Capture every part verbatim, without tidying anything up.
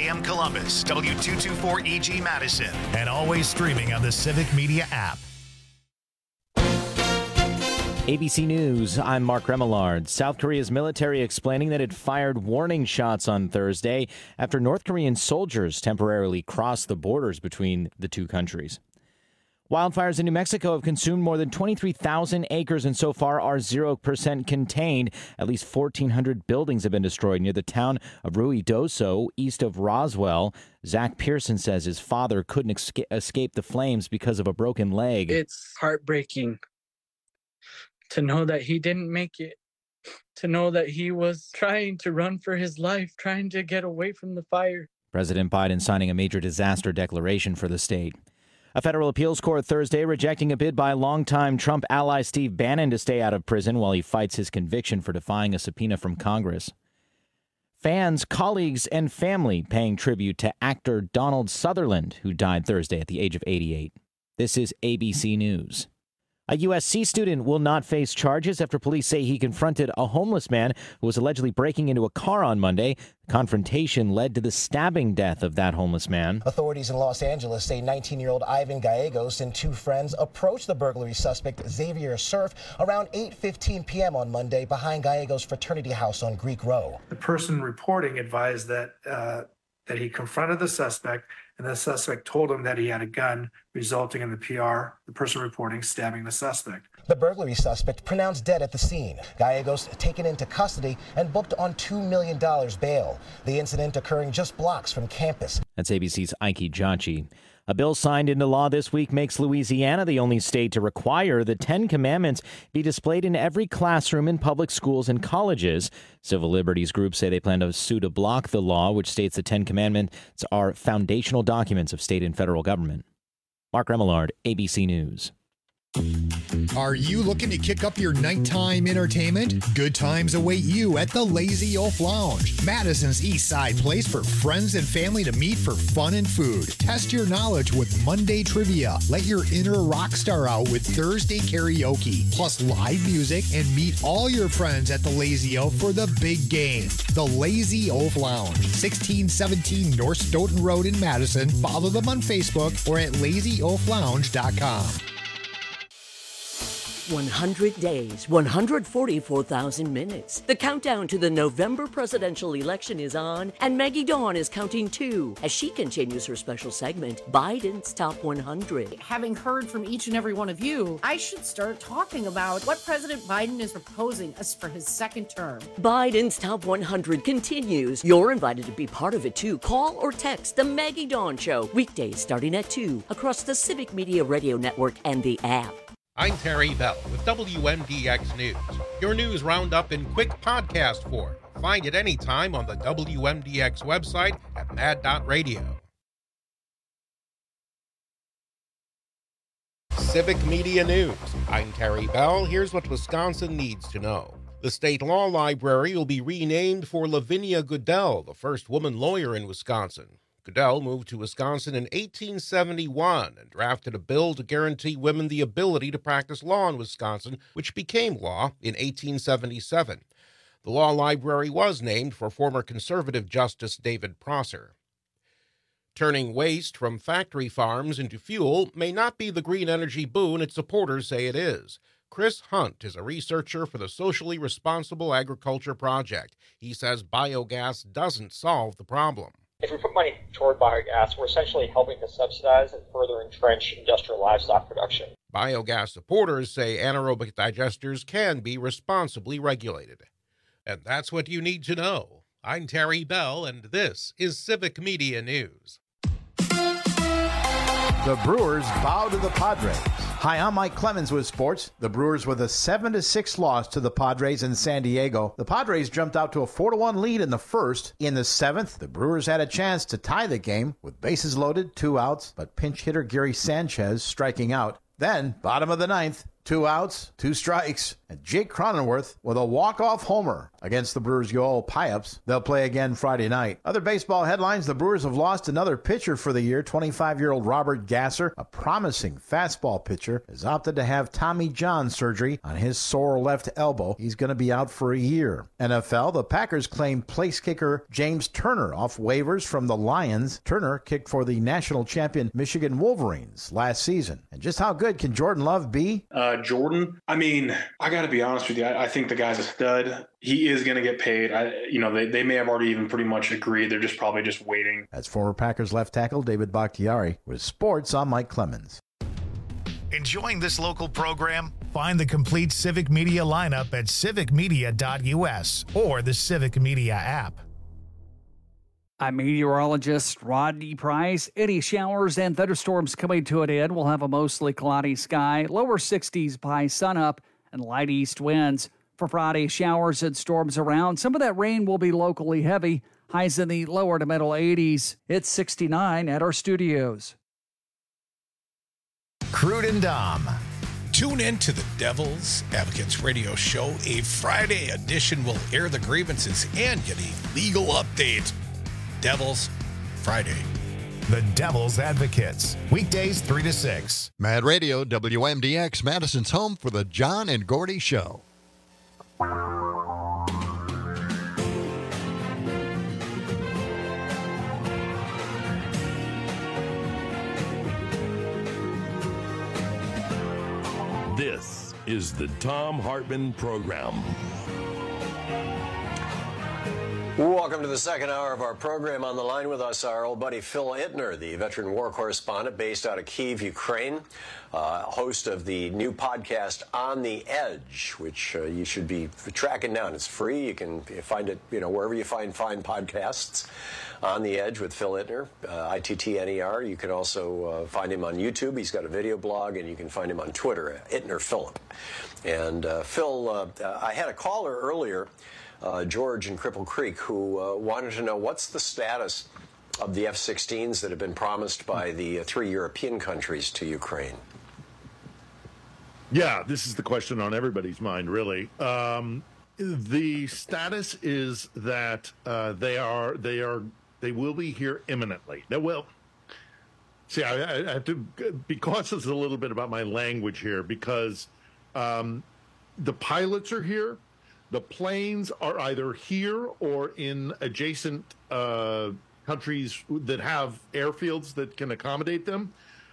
M Columbus, W two twenty-four E G Madison, and always streaming on the Civic Media app. A B C News, I'm Mark Remillard. South Korea's military explaining that it fired warning shots on Thursday after North Korean soldiers temporarily crossed the borders between the two countries. Wildfires in New Mexico have consumed more than twenty-three thousand acres and so far are zero percent contained. At least fourteen hundred buildings have been destroyed near the town of Ruidoso, east of Roswell. Zach Pearson says his father couldn't escape the flames because of a broken leg. It's heartbreaking to know that he didn't make it, to know that he was trying to run for his life, trying to get away from the fire. President Biden signing a major disaster declaration for the state. A federal appeals court Thursday rejecting a bid by longtime Trump ally Steve Bannon to stay out of prison while he fights his conviction for defying a subpoena from Congress. Fans, colleagues, and family paying tribute to actor Donald Sutherland, who died Thursday at the age of eighty-eight. This is A B C News. A U S C student will not face charges after police say he confronted a homeless man who was allegedly breaking into a car on Monday. The confrontation led to the stabbing death of that homeless man. Authorities in Los Angeles say nineteen-year-old Ivan Gallegos and two friends approached the burglary suspect Xavier Surf around eight fifteen p.m. on Monday behind Gallegos' fraternity house on Greek Row. The person reporting advised that uh, that he confronted the suspect, and the suspect told him that he had a gun, resulting in the P R, the person reporting, stabbing the suspect. The burglary suspect pronounced dead at the scene. Gallegos taken into custody and booked on two million dollars bail. The incident occurring just blocks from campus. That's A B C's Ike Jachi. A bill signed into law this week makes Louisiana the only state to require the Ten Commandments be displayed in every classroom in public schools and colleges. Civil liberties groups say they plan to sue to block the law, which states the Ten Commandments are foundational documents of state and federal government. Mark Remillard, A B C News. Are you looking to kick up your nighttime entertainment? Good times await you at the Lazy Oaf Lounge, Madison's East Side place for friends and family to meet for fun and food. Test your knowledge with Monday trivia. Let your inner rock star out with Thursday karaoke, plus live music, and meet all your friends at the Lazy Oaf for the big game. The Lazy Oaf Lounge, sixteen seventeen North Stoughton Road in Madison. Follow them on Facebook or at lazy oaf lounge dot com. one hundred days, one hundred forty-four thousand minutes. The countdown to the November presidential election is on, and Maggie Dawn is counting too as she continues her special segment, Biden's Top one hundred. Having heard from each and every one of you, I should start talking about what President Biden is proposing us for his second term. Biden's Top one hundred continues. You're invited to be part of it too. Call or text the Maggie Dawn Show, weekdays starting at two, across the Civic Media Radio Network and the app. I'm Terry Bell with W M D X News, your news roundup in quick podcast form. Find it anytime on the W M D X website at mad dot radio. Civic Media News. I'm Terry Bell. Here's what Wisconsin needs to know. The State Law Library will be renamed for Lavinia Goodell, the first woman lawyer in Wisconsin. Goodell moved to Wisconsin in eighteen seventy-one and drafted a bill to guarantee women the ability to practice law in Wisconsin, which became law in eighteen seventy-seven. The law library was named for former conservative Justice David Prosser. Turning waste from factory farms into fuel may not be the green energy boon its supporters say it is. Chris Hunt is a researcher for the Socially Responsible Agriculture Project. He says biogas doesn't solve the problem. If we put money toward biogas, we're essentially helping to subsidize and further entrench industrial livestock production. Biogas supporters say anaerobic digesters can be responsibly regulated. And that's what you need to know. I'm Terry Bell, and this is Civic Media News. The Brewers bow to the Padres. Hi, I'm Mike Clemens with sports. The Brewers with a seven to six loss to the Padres in San Diego. The Padres jumped out to a four to one lead in the first. In the seventh, the Brewers had a chance to tie the game with bases loaded, two outs, but pinch hitter Gary Sanchez striking out. Then, bottom of the ninth, two outs, two strikes, and Jake Cronenworth with a walk-off homer against the Brewers' Yoel Payups. They'll play again Friday night. Other baseball headlines, the Brewers have lost another pitcher for the year. twenty-five-year-old Robert Gasser, a promising fastball pitcher, has opted to have Tommy John surgery on his sore left elbow. He's going to be out for a year. N F L, the Packers claim place kicker James Turner off waivers from the Lions. Turner kicked for the national champion Michigan Wolverines last season. And just how good can Jordan Love be? Uh, Jordan, I mean, I got to be honest with you. I, I think the guy's a stud. He is going to get paid. I, you know, they, they may have already even pretty much agreed. They're just probably just waiting. That's former Packers left tackle David Bakhtiari with sports. I'm Mike Clemens. Enjoying this local program? Find the complete Civic Media lineup at civic media dot u s or the Civic Media app. I'm meteorologist Rodney Price. Any showers and thunderstorms coming to an end. We'll have a mostly cloudy sky, lower sixties by sunup, and light east winds. For Friday, showers and storms around. Some of that rain will be locally heavy. Highs in the lower to middle eighties. It's sixty-nine at our studios. Crude and Dom. Tune in to the Devil's Advocates radio show. A Friday edition will air the grievances and get a legal update. Devils Friday. The Devil's Advocates. Weekdays three to six. Mad Radio, W M D X, Madison's home for the John and Gordy Show. This is the Thom Hartmann Program. Welcome to the second hour of our program. On the line with us, our old buddy Phil Ittner, the veteran war correspondent based out of Kyiv, Ukraine, uh, host of the new podcast On the Edge, which uh, you should be tracking down. It's free. You can find it, you know, wherever you find fine podcasts. On the Edge with Phil Ittner, uh, I T T N E R. You can also uh, find him on YouTube. He's got a video blog, and you can find him on Twitter, Ittner Philip. And uh, Phil, uh, I had a caller earlier. Uh, George in Cripple Creek, who uh, wanted to know what's the status of the F sixteens that have been promised by the uh, three European countries to Ukraine. Yeah, this is the question on everybody's mind, really. Um, the status is that uh, they are they are they will be here imminently. Now, well, see, I, I have to be cautious a little bit about my language here because um, the pilots are here. The planes are either here or in adjacent uh, countries that have airfields that can accommodate them.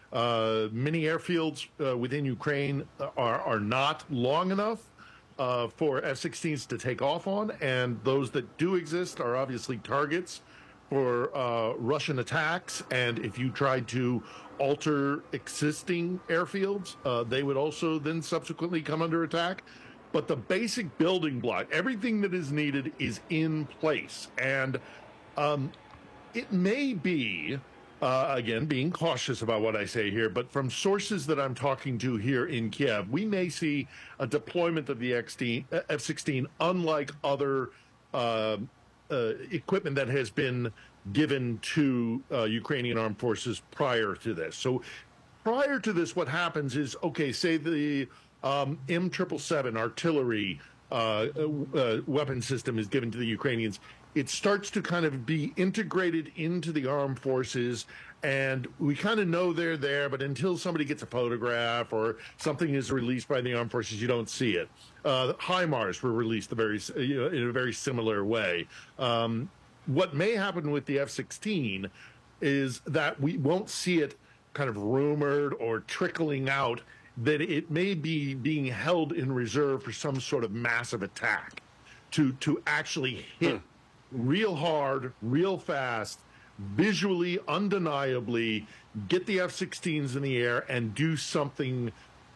Uh, many airfields uh, within Ukraine are, are not long enough uh, for F sixteens to take off on, and those that do exist are obviously targets for uh, Russian attacks. And if you tried to alter existing airfields, uh, they would also then subsequently come under attack. But the basic building block, everything that is needed is in place. And um, it may be, uh, again, being cautious about what I say here, but from sources that I'm talking to here in Kiev, we may see a deployment of the F sixteen unlike other uh, uh, equipment that has been given to uh, Ukrainian armed forces prior to this. So prior to this, what happens is, okay, say the Um, M triple seven artillery uh, uh, weapon system is given to the Ukrainians. It starts to kind of be integrated into the armed forces, and we kind of know they're there, but until somebody gets a photograph or something is released by the armed forces, you don't see it. Uh, HIMARS were released a very, you know, in a very similar way. Um, what may happen with the F sixteen is that we won't see it kind of rumored or trickling out, that it may be being held in reserve for some sort of massive attack to to actually hit hmm. real hard, real fast, visually, undeniably, get the F sixteens in the air and do something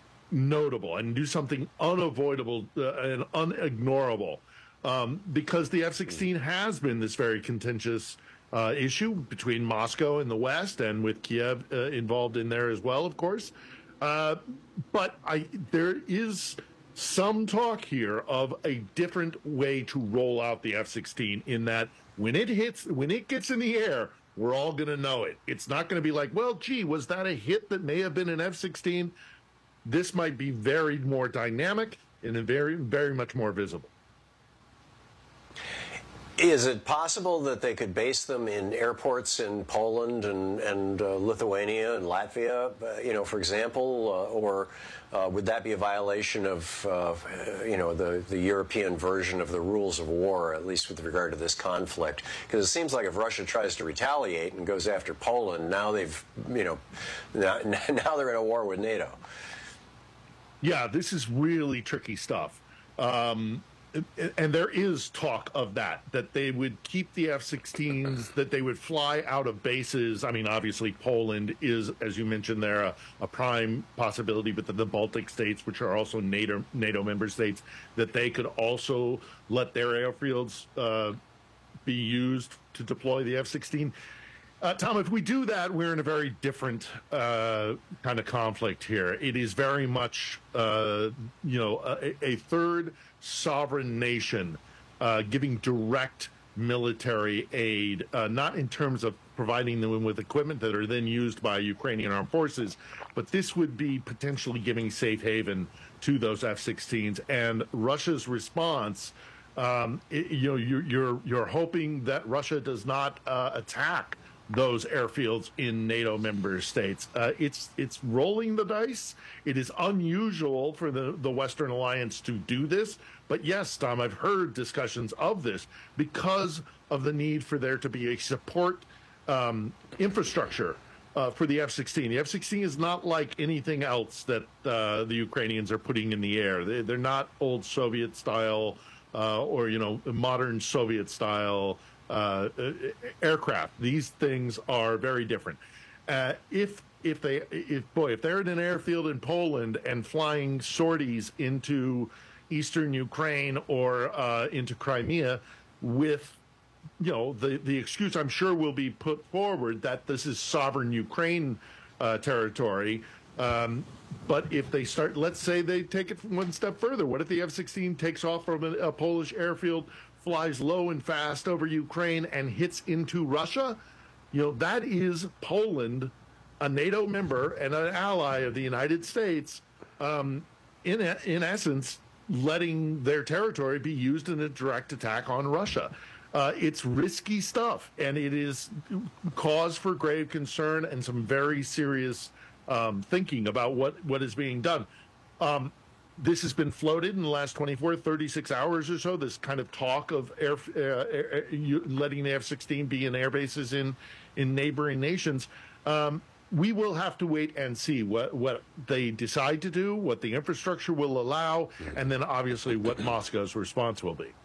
notable and do something unavoidable uh, and unignorable. Um, because the F sixteen has been this very contentious uh, issue between Moscow and the West, and with Kiev uh, involved in there as well, of course. Uh, but I, there is some talk here of a different way to roll out the F sixteen, in that when it hits, when it gets in the air, we're all going to know it. It's not going to be like, well, gee, was that a hit that may have been an F sixteen? this might be very more dynamic and very, very much more visible. Is it possible that they could base them in airports in Poland and, and uh, Lithuania and Latvia, uh, you know, for example, uh, or uh, would that be a violation of, uh, you know, the, the European version of the rules of war, at least with regard to this conflict? Because it seems like if Russia tries to retaliate and goes after Poland, now they've, you know, now, now they're in a war with NATO. Yeah, this is really tricky stuff. Um, And there is talk of that, that they would keep the F sixteens, that they would fly out of bases. I mean, obviously, Poland is, as you mentioned there, a, a prime possibility, but the, the Baltic states, which are also NATO, NATO member states, that they could also let their airfields uh, be used to deploy the F sixteen. Uh, Tom, if we do that, we're in a very different uh, kind of conflict here. It is very much, uh, you know, a, a third sovereign nation uh, giving direct military aid, uh, not in terms of providing them with equipment that are then used by Ukrainian armed forces, but this would be potentially giving safe haven to those F sixteens. And Russia's response, um, it, you know, you're, you're, you're hoping that Russia does not uh, attack those airfields in NATO member states. Uh, it's it's rolling the dice. It is unusual for the, the Western alliance to do this. But yes, Tom, I've heard discussions of this because of the need for there to be a support um, infrastructure uh, for the F sixteen. The F sixteen is not like anything else that uh, the Ukrainians are putting in the air. They, they're not old Soviet style uh, or, you know, modern Soviet style Uh, aircraft. These things are very different. Uh, if if they if boy if they're in an airfield in Poland and flying sorties into eastern Ukraine or uh, into Crimea with, you know, the the excuse I'm sure will be put forward that this is sovereign Ukraine uh, territory. Um, but if they start, let's say they take it one step further. What if the F sixteen takes off from a, a Polish airfield, flies low and fast over Ukraine and hits into Russia? You know, that is Poland, a NATO member and an ally of the United States, um, in in essence, letting their territory be used in a direct attack on Russia. Uh, it's risky stuff, and it is cause for grave concern and some very serious um, thinking about what, what is being done. Um, This has been floated in the last twenty-four, thirty-six hours or so, this kind of talk of air, uh, air, letting the F sixteen be in air bases in, in neighboring nations. Um, we will have to wait and see what, what they decide to do, what the infrastructure will allow, and then obviously what Moscow's response will be.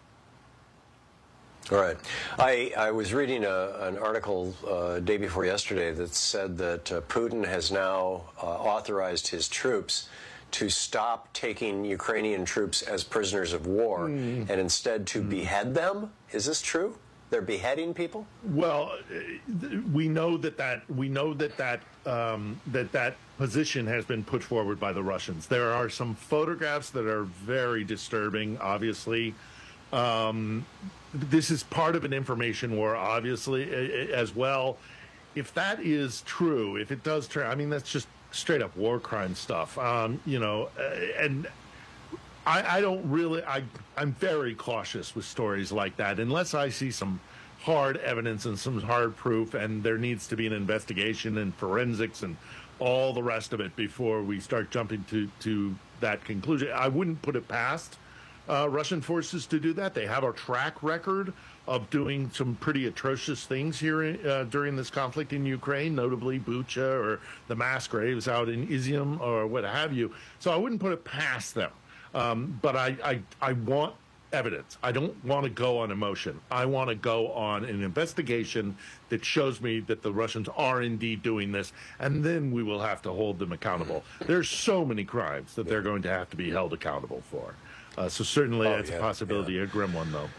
All right. I, I was reading a, an article uh, day before yesterday that said that uh, Putin has now uh, authorized his troops to stop taking Ukrainian troops as prisoners of war mm. and instead to mm. behead them. Is this true? They're beheading people? Well, we know that that we know that that um, that that position has been put forward by the Russians. There are some photographs that are very disturbing. Obviously, um, this is part of an information war. Obviously, as well. If that is true, if it does turn, I mean, that's just straight up war crime stuff. Um, you know, and I, I don't really, I, I'm very cautious with stories like that unless I see some hard evidence and some hard proof, and there needs to be an investigation and forensics and all the rest of it before we start jumping to, to that conclusion. I wouldn't put it past uh, Russian forces to do that. They have a track record of doing some pretty atrocious things here in, uh, during this conflict in Ukraine, notably Bucha or the mass graves out in Izium or what have you. So I wouldn't put it past them. Um, but I, I, I want evidence. I don't want to go on emotion. I want to go on an investigation that shows me that the Russians are indeed doing this, and then we will have to hold them accountable. There's so many crimes that they're going to have to be held accountable for. Uh, so certainly oh, it's yeah, a possibility, yeah. a grim one, though.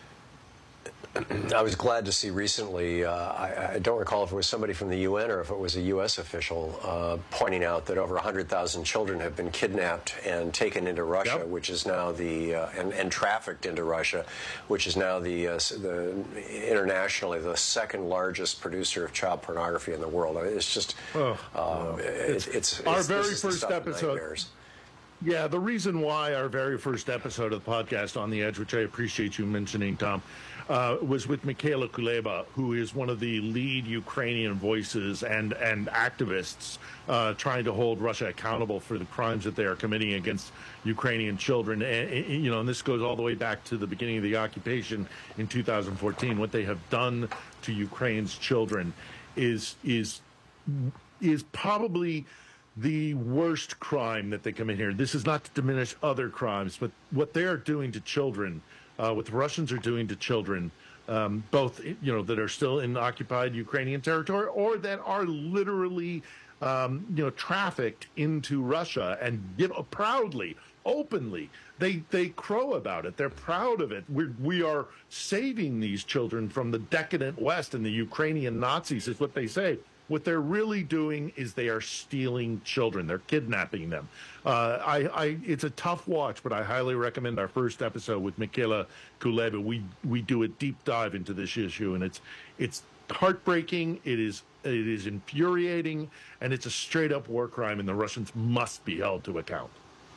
I was glad to see recently, uh, I, I don't recall if it was somebody from the U N or if it was a U S official uh, pointing out that over one hundred thousand children have been kidnapped and taken into Russia, yep. which is now the, uh, and, and trafficked into Russia, which is now the, uh, the internationally the second largest producer of child pornography in the world. I mean, it's just, oh, uh, no. it's, it's, Our it's, very first episode. Yeah, the reason why our very first episode of the podcast On the Edge, which I appreciate you mentioning, Tom, uh, was with Mikhaila Kuleba, who is one of the lead Ukrainian voices and, and activists uh, trying to hold Russia accountable for the crimes that they are committing against Ukrainian children. And, and, you know, and this goes all the way back to the beginning of the occupation in two thousand fourteen. What they have done to Ukraine's children is is is probably the worst crime that they commit here. This is not to diminish other crimes, but what they are doing to children, uh, what the Russians are doing to children, um, both, you know, that are still in occupied Ukrainian territory or that are literally, um, you know, trafficked into Russia and, you know, proudly, openly, they they crow about it. They're proud of it. We're, we are saving these children from the decadent West and the Ukrainian Nazis, is what they say. What they're really doing is they are stealing children. They're kidnapping them. Uh, I, I, it's a tough watch, but I highly recommend our first episode with Mikhaila Kuleba. We we do a deep dive into this issue, and it's it's heartbreaking. It is it is infuriating, and it's a straight up war crime, and the Russians must be held to account.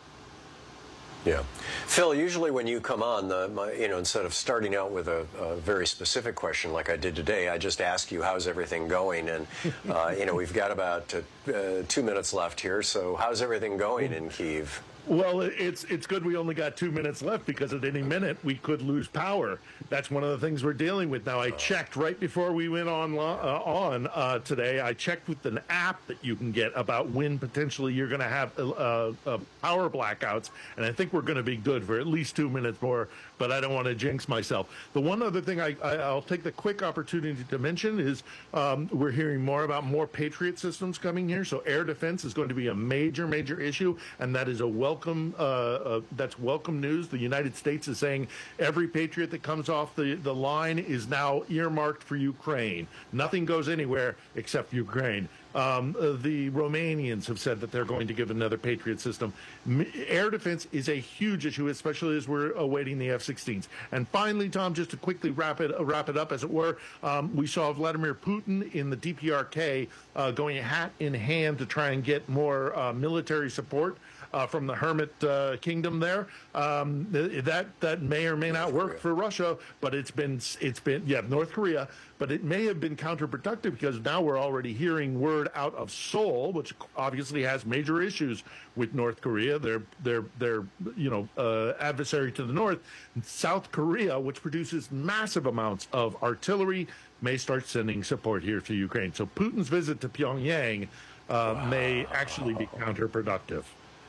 Yeah. Phil, usually when you come on, the, my, you know, instead of starting out with a, a very specific question like I did today, I just ask you, how's everything going? And, uh, you know, we've got about uh, two minutes left here. So how's everything going in Kyiv? Well, it's it's good we only got two minutes left because at any minute we could lose power. That's one of the things we're dealing with now. I checked right before we went on uh, on uh, today. I checked with an app that you can get about when potentially you're going to have uh, uh, power blackouts, and I think we're going to be good for at least two minutes more. But I don't want to jinx myself. The one other thing I, I, I'll take the quick opportunity to mention is um, we're hearing more about more Patriot systems coming here. So air defense is going to be a major, major issue, and that is a welcome. Uh, uh, that's welcome news. The United States is saying every Patriot that comes off the, the line is now earmarked for Ukraine. Nothing goes anywhere except Ukraine. Um, uh, the Romanians have said that they're going to give another Patriot system. M- air defense is a huge issue, especially as we're awaiting the F sixteens. And finally, Tom, just to quickly wrap it uh, wrap it up, as it were, um, we saw Vladimir Putin in the D P R K uh, going hat in hand to try and get more uh, military support Uh, from the Hermit uh, Kingdom there. Um, th- that that may or may not work for Russia, but it's been it's been yeah North Korea, but it may have been counterproductive because now we're already hearing word out of Seoul, which obviously has major issues with North Korea. They're they're they're you know uh, adversary to the north. South Korea, which produces massive amounts of artillery, may start sending support here to Ukraine. So Putin's visit to Pyongyang uh, wow. may actually be counterproductive.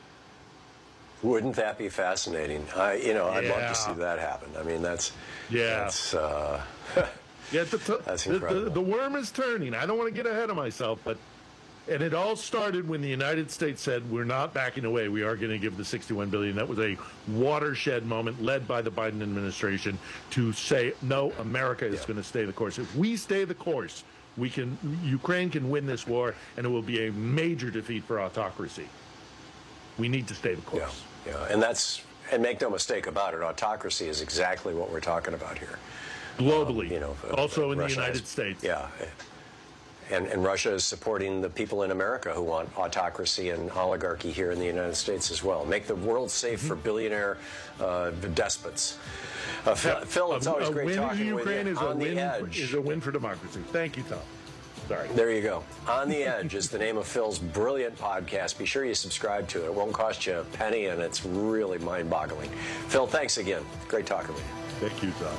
Wouldn't that be fascinating? I, you know, I'd yeah. love to see that happen. I mean, that's yeah, that's uh, yeah. The, the, that's the, incredible. The, the worm is turning. I don't want to get ahead of myself, but and it all started when the United States said we're not backing away. We are going to give the sixty-one billion dollars. That was a watershed moment led by the Biden administration to say no. America is yeah. going to stay the course. If we stay the course, we can. Ukraine can win this war, and it will be a major defeat for autocracy. We need to stay the course. Yeah. Yeah, and that's, and make no mistake about it, autocracy is exactly what we're talking about here. Globally, um, you know, also in Russia the United is, States. Yeah, and and Russia is supporting the people in America who want autocracy and oligarchy here in the United States as well. Make the world safe mm-hmm. for billionaire uh, despots. Uh, Phil, Phil, it's always a, a great talking with Ukraine you. Is On a the win, Edge is a win for democracy. Thank you, Tom. Sorry. There you go. On the Edge is the name of Phil's brilliant podcast. Be sure you subscribe to it. It won't cost you a penny, and it's really mind-boggling. Phil, thanks again. Great talking with you. Thank you, Tom.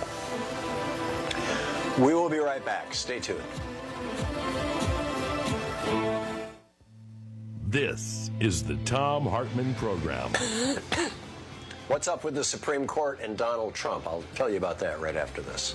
We will be right back. Stay tuned. This is the Thom Hartmann Program. What's up with the Supreme Court and Donald Trump? I'll tell you about that right after this.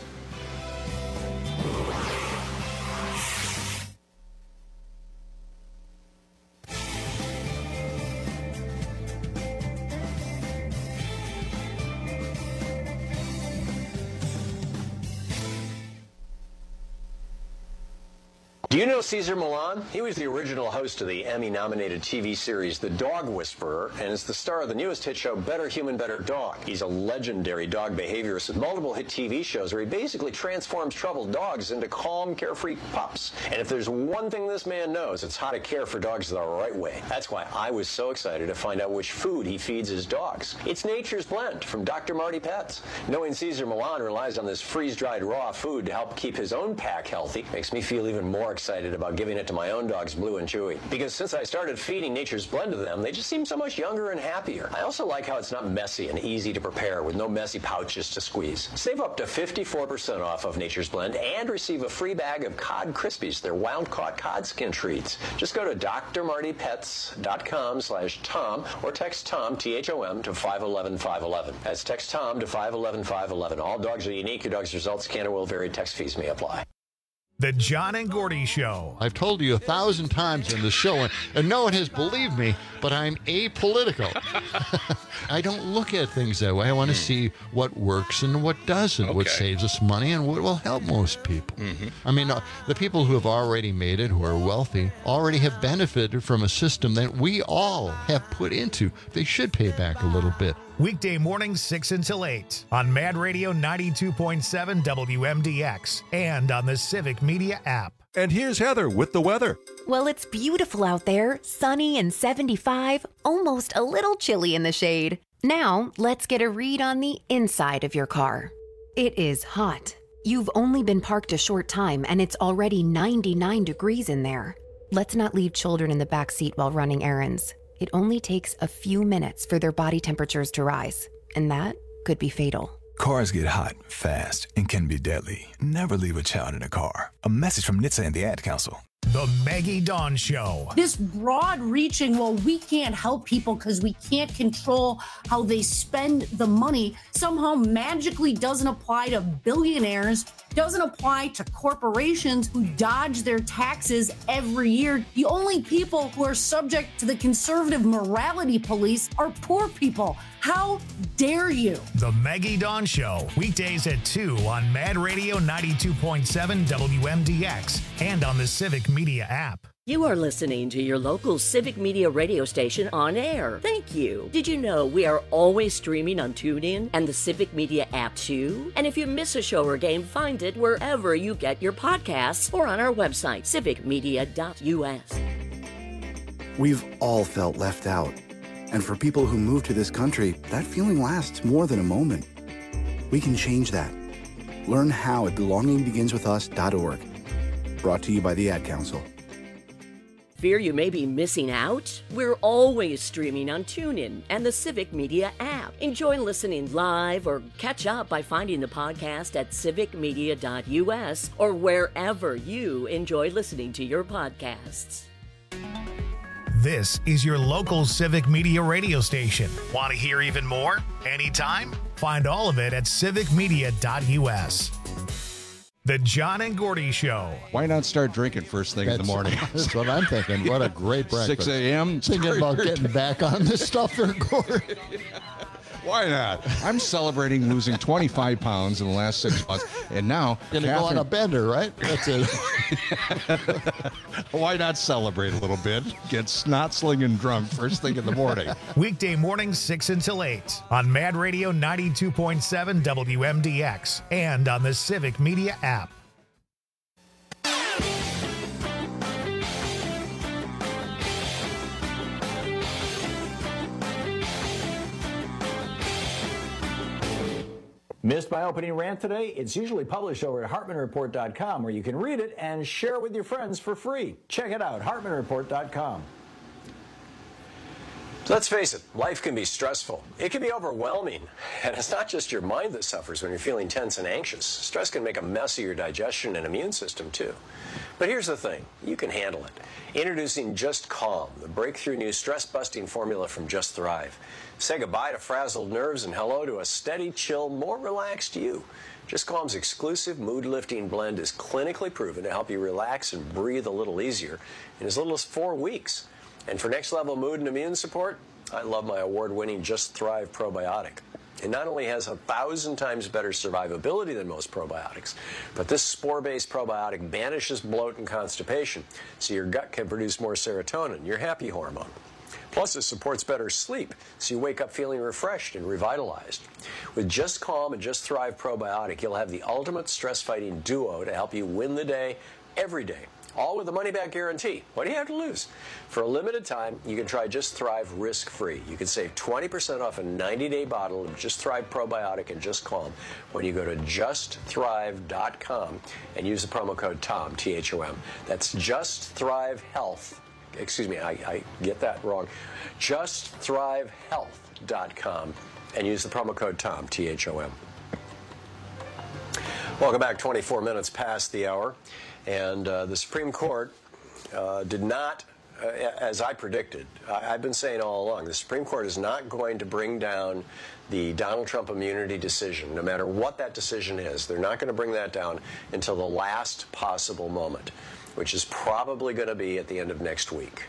Do you know Cesar Millan? He was the original host of the Emmy-nominated T V series The Dog Whisperer, and is the star of the newest hit show Better Human, Better Dog. He's a legendary dog behaviorist with multiple hit T V shows where he basically transforms troubled dogs into calm, carefree pups. And if there's one thing this man knows, it's how to care for dogs the right way. That's why I was so excited to find out which food he feeds his dogs. It's Nature's Blend from Doctor Marty Pets. Knowing Cesar Millan relies on this freeze-dried raw food to help keep his own pack healthy makes me feel even more excited about giving it to my own dogs, Blue and Chewy. Because since I started feeding Nature's Blend to them, they just seem so much younger and happier. I also like how it's not messy and easy to prepare with no messy pouches to squeeze. Save up to fifty-four percent off of Nature's Blend and receive a free bag of Cod Krispies, their wild-caught cod skin treats. Just go to d r marty pets dot com slash Tom or text Tom, T H O M, to five one one five one one. That's text Tom to five one one five one one. All dogs are unique. Your dog's results can and will vary. Text fees may apply. The John and Gordy Show. I've told you a thousand times in the show, and, and no one has believed me, but I'm apolitical. I don't look at things that way. I want to mm. see what works and what doesn't, okay. what saves us money and what will help most people. Mm-hmm. I mean, uh, the people who have already made it, who are wealthy, already have benefited from a system that we all have put into. They should pay back a little bit. Weekday mornings six until eight on Mad Radio ninety-two point seven W M D X and on the Civic Media app. And here's Heather with the weather. Well, it's beautiful out there, sunny and seventy-five, almost a little chilly in the shade. Now, let's get a read on the inside of your car. It is hot. You've only been parked a short time and it's already ninety-nine degrees in there. Let's not leave children in the back seat while running errands. It only takes a few minutes for their body temperatures to rise, and that could be fatal. Cars get hot, fast, and can be deadly. Never leave a child in a car. A message from N H T S A and the Ad Council. The Maggie Dawn Show. This broad-reaching, well, we can't help people because we can't control how they spend the money, somehow magically doesn't apply to billionaires, doesn't apply to corporations who dodge their taxes every year. The only people who are subject to the conservative morality police are poor people. How dare you? The Maggie Dawn Show, weekdays at two on Mad Radio ninety-two point seven W M D X and on the Civic Media app. You are listening to your local Civic Media radio station on air. Thank you. Did you know we are always streaming on TuneIn and the Civic Media app too? And if you miss a show or game, find it wherever you get your podcasts or on our website, civic media dot U S. We've all felt left out. And for people who move to this country, that feeling lasts more than a moment. We can change that. Learn how at belonging begins with us dot org. Brought to you by the Ad Council. Fear you may be missing out? We're always streaming on TuneIn and the Civic Media app. Enjoy listening live or catch up by finding the podcast at civic media dot U S or wherever you enjoy listening to your podcasts. This is your local Civic Media radio station. Want to hear even more? Anytime? Find all of it at civic media dot U S. The John and Gordy Show. Why not start drinking first thing That's, in the morning? That's what I'm thinking. What a great breakfast. six a.m. Thinking about getting back on this stuff there, Gordy. Why not? I'm celebrating losing twenty-five pounds in the last six months, and now gonna Catherine... go on a bender, right? That's it. Why not celebrate a little bit? Get snot slinging drunk first thing in the morning. Weekday mornings six until eight on Mad Radio ninety-two point seven W M D X and on the Civic Media app. Missed my opening rant today? It's usually published over at hartman report dot com where you can read it and share it with your friends for free. Check it out, hartman report dot com. Let's face it, life can be stressful. It can be overwhelming. And it's not just your mind that suffers when you're feeling tense and anxious. Stress can make a mess of your digestion and immune system, too. But here's the thing. You can handle it. Introducing Just Calm, the breakthrough new stress-busting formula from Just Thrive. Say goodbye to frazzled nerves and hello to a steady, chill, more relaxed you. Just Calm's exclusive mood-lifting blend is clinically proven to help you relax and breathe a little easier in as little as four weeks. And for next-level mood and immune support, I love my award-winning Just Thrive probiotic. It not only has a thousand times better survivability than most probiotics, but this spore-based probiotic banishes bloat and constipation, so your gut can produce more serotonin, your happy hormone. Plus, it supports better sleep, so you wake up feeling refreshed and revitalized. With Just Calm and Just Thrive Probiotic, you'll have the ultimate stress-fighting duo to help you win the day every day, all with a money-back guarantee. What do you have to lose? For a limited time, you can try Just Thrive risk-free. You can save twenty percent off a ninety-day bottle of Just Thrive Probiotic and Just Calm when you go to just thrive dot com and use the promo code TOM, T H O M. That's Just Thrive Health. Excuse me, I, I get that wrong. just thrive health dot com and use the promo code TOM, T H O M. Welcome back, twenty-four minutes past the hour. And uh, the Supreme Court uh, did not, uh, as I predicted, I, I've been saying all along, the Supreme Court is not going to bring down the Donald Trump immunity decision, no matter what that decision is. They're not going to bring that down until the last possible moment, which is probably going to be at the end of next week.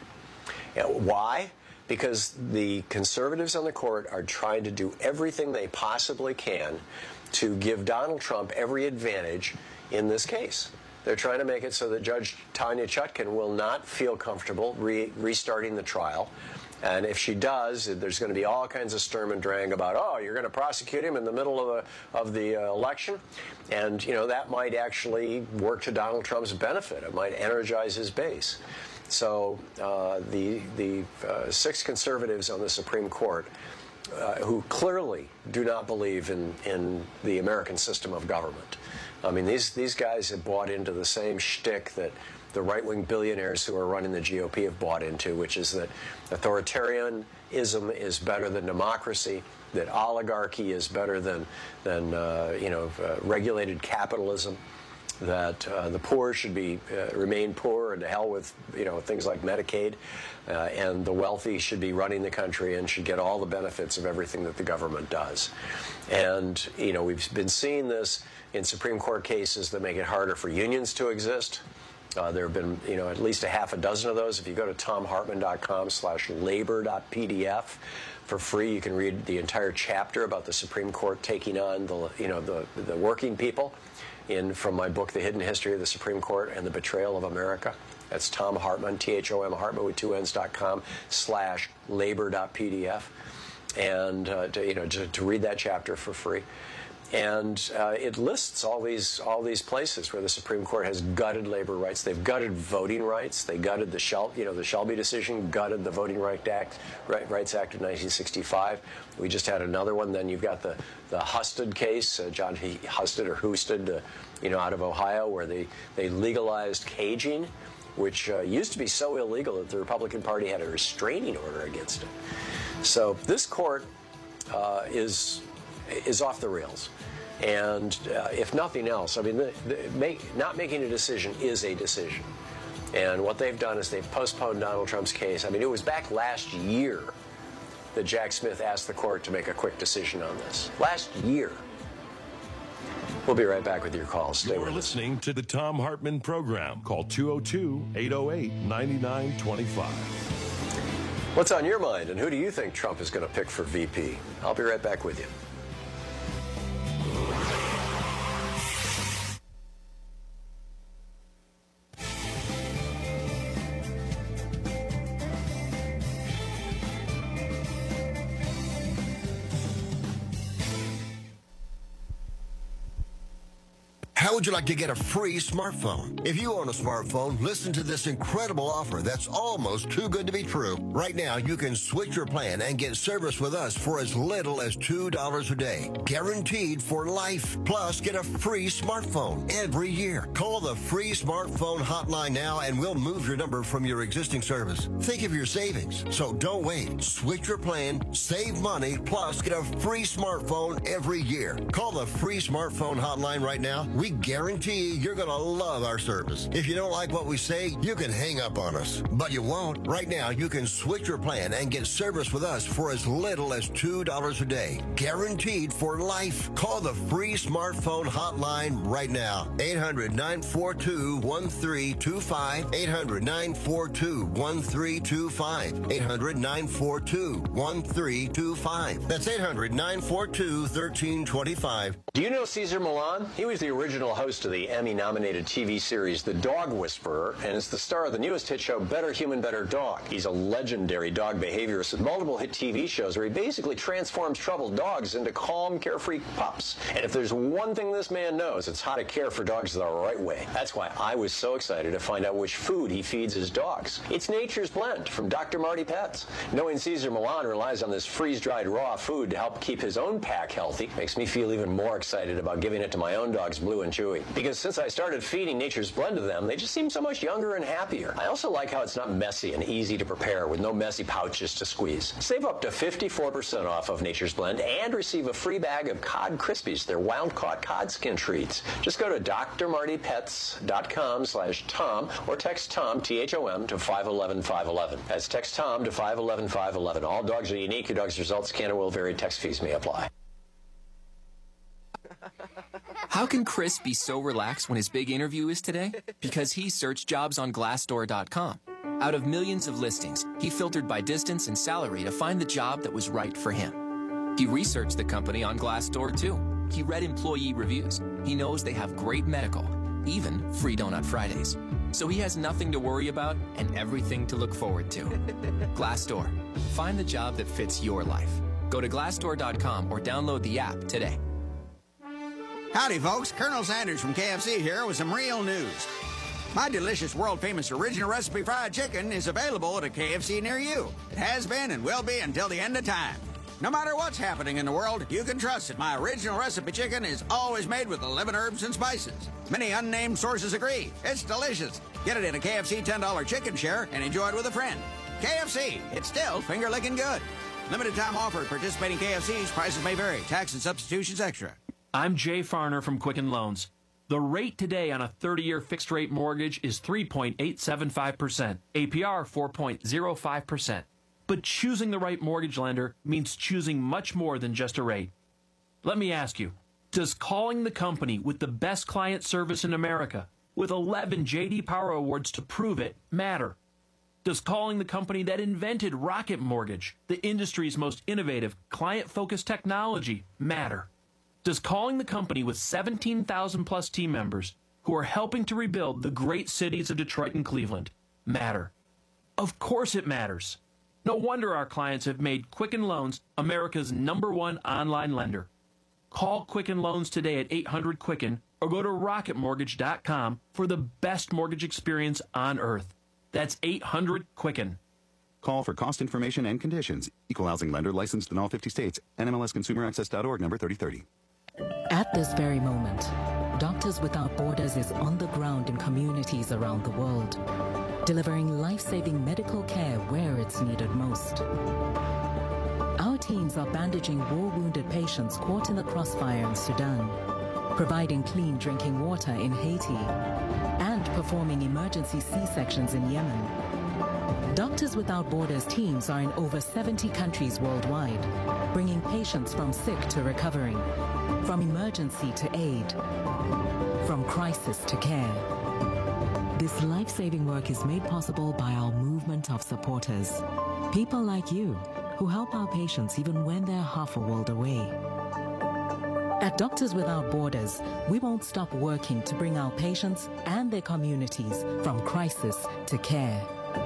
Why? Because the conservatives on the court are trying to do everything they possibly can to give Donald Trump every advantage in this case. They're trying to make it so that Judge Tanya Chutkan will not feel comfortable re- restarting the trial. And if she does, there's going to be all kinds of sturm and drang about, oh, you're going to prosecute him in the middle of the, of the uh, election. And, you know, that might actually work to Donald Trump's benefit. It might energize his base. So uh, the, the uh, six conservatives on the Supreme Court uh, who clearly do not believe in, in the American system of government. I mean, these, these guys have bought into the same shtick that the right-wing billionaires who are running the G O P have bought into, which is that authoritarianism is better than democracy, that oligarchy is better than, than uh, you know, uh, regulated capitalism, that uh, the poor should be uh, remain poor and to hell with, you know, things like Medicaid, uh, and the wealthy should be running the country and should get all the benefits of everything that the government does. And, you know, we've been seeing this in Supreme Court cases that make it harder for unions to exist. Uh, there have been, you know, at least a half a dozen of those. If you go to tom hartman dot com slash labor dot p d f for free, you can read the entire chapter about the Supreme Court taking on the, you know, the, the working people in from my book, The Hidden History of the Supreme Court and the Betrayal of America. That's Tom Hartman, T H O M, Hartman with two N's dot com slash labor dot p d f, and uh, to, you know, to, to read that chapter for free. And uh, it lists all these all these places where the Supreme Court has gutted labor rights. They've gutted voting rights. They gutted the Shel- you know the Shelby decision, gutted the Voting Rights Act, right, Rights Act of nineteen sixty-five. We just had another one. Then you've got the the Husted case, uh, John Husted or Husted, uh, you know, out of Ohio, where they they legalized caging, which uh, used to be so illegal that the Republican Party had a restraining order against it. So this court uh, is is off the rails. And uh, if nothing else, I mean, the, the, make, not making a decision is a decision. And what they've done is they've postponed Donald Trump's case. I mean, it was back last year that Jack Smith asked the court to make a quick decision on this. Last year. We'll be right back with your calls. Stay You're listening to the Tom Hartman Program. Call two oh two, eight oh eight, nine nine two five. What's on your mind, and who do you think Trump is going to pick for V P? I'll be right back with you. How would you like to get a free smartphone? If you own a smartphone, listen to this incredible offer that's almost too good to be true. Right now, you can switch your plan and get service with us for as little as two dollars a day. Guaranteed for life. Plus, get a free smartphone every year. Call the free smartphone hotline now and we'll move your number from your existing service. Think of your savings. So don't wait. Switch your plan, save money, plus get a free smartphone every year. Call the free smartphone hotline right now. We guarantee you're going to love our service. If you don't like what we say, you can hang up on us. But you won't. Right now, you can switch your plan and get service with us for as little as two dollars a day. Guaranteed for life. Call the free smartphone hotline right now. eight hundred, nine four two, one three two five. eight hundred, nine four two, one three two five. eight hundred, nine four two, one three two five. That's eight hundred, nine four two, one three two five. Do you know Cesar Millan? He was the original host of the Emmy-nominated T V series The Dog Whisperer, and is the star of the newest hit show Better Human, Better Dog. He's a legendary dog behaviorist with multiple hit T V shows where he basically transforms troubled dogs into calm, carefree pups. And if there's one thing this man knows, it's how to care for dogs the right way. That's why I was so excited to find out which food he feeds his dogs. It's Nature's Blend from Doctor Marty Pets. Knowing Cesar Millan relies on this freeze-dried raw food to help keep his own pack healthy makes me feel even more excited about giving it to my own dogs, Blue and Chewy. Because since I started feeding Nature's Blend to them, they just seem so much younger and happier. I also like how it's not messy and easy to prepare with no messy pouches to squeeze. Save up to fifty-four percent off of Nature's Blend and receive a free bag of Cod Krispies, their wild-caught cod skin treats. Just go to d r marty pets dot com slash Tom or text Tom, T H O M, to five one one, five one one. That's text Tom to five one one, five one one. All dogs are unique. Your dog's results can and will vary. Text fees may apply. How can Chris be so relaxed when his big interview is today? Because he searched jobs on glassdoor dot com. Out of millions of listings, he filtered by distance and salary to find the job that was right for him. He researched the company on Glassdoor too. He read employee reviews. He knows they have great medical, even free Donut Fridays. So he has nothing to worry about and everything to look forward to. Glassdoor. Find the job that fits your life. Go to glassdoor dot com or download the app today. Howdy, folks. Colonel Sanders from K F C here with some real news. My delicious, world-famous original recipe fried chicken is available at a K F C near you. It has been and will be until the end of time. No matter what's happening in the world, you can trust that my original recipe chicken is always made with eleven herbs and spices. Many unnamed sources agree. It's delicious. Get it in a K F C ten dollar chicken share and enjoy it with a friend. K F C, it's still finger-licking good. Limited time offer at participating K F Cs. Prices may vary. Tax and substitutions extra. I'm Jay Farner from Quicken Loans. The rate today on a thirty-year fixed-rate mortgage is three point eight seven five percent, A P R four point zero five percent. But choosing the right mortgage lender means choosing much more than just a rate. Let me ask you, does calling the company with the best client service in America, with eleven J D Power Awards to prove it, matter? Does calling the company that invented Rocket Mortgage, the industry's most innovative, client-focused technology, matter? Does calling the company with seventeen thousand plus team members who are helping to rebuild the great cities of Detroit and Cleveland matter? Of course it matters. No wonder our clients have made Quicken Loans America's number one online lender. Call Quicken Loans today at eight hundred Quicken or go to rocket mortgage dot com for the best mortgage experience on earth. That's eight hundred Quicken. Call for cost information and conditions. Equal housing lender licensed in all fifty states. N M L S consumer access dot org number thirty thirty. At this very moment, Doctors Without Borders is on the ground in communities around the world, delivering life-saving medical care where it's needed most. Our teams are bandaging war-wounded patients caught in the crossfire in Sudan, providing clean drinking water in Haiti, and performing emergency C-sections in Yemen. Doctors Without Borders teams are in over seventy countries worldwide, bringing patients from sick to recovering, from emergency to aid, from crisis to care. This life-saving work is made possible by our movement of supporters, people like you who help our patients even when they're half a world away. At Doctors Without Borders, we won't stop working to bring our patients and their communities from crisis to care.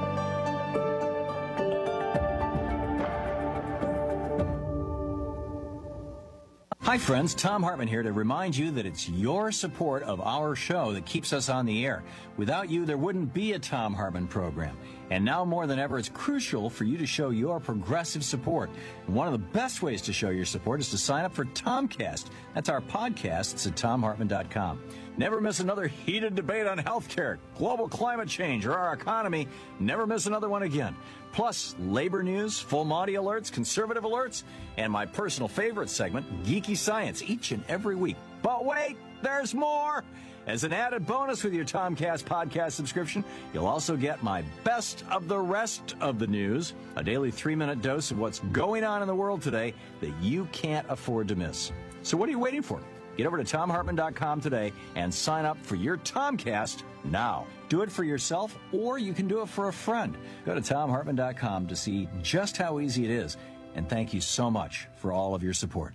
Hi friends, Tom Hartman here to remind you that it's your support of our show that keeps us on the air. Without you, there wouldn't be a Tom Hartman program. And now more than ever, it's crucial for you to show your progressive support. And one of the best ways to show your support is to sign up for Tomcast. That's our podcast. It's at tom hartman dot com. Never miss another heated debate on healthcare, global climate change, or our economy. Never miss another one again. Plus, labor news, full Monty alerts, conservative alerts, and my personal favorite segment, Geeky Science, each and every week. But wait, there's more. As an added bonus with your Tomcast podcast subscription, you'll also get my best of the rest of the news, a daily three-minute dose of what's going on in the world today that you can't afford to miss. So what are you waiting for? Get over to Tom Hartman dot com today and sign up for your Tomcast now. Do it for yourself, or you can do it for a friend. Go to Tom Hartman dot com to see just how easy it is. And thank you so much for all of your support.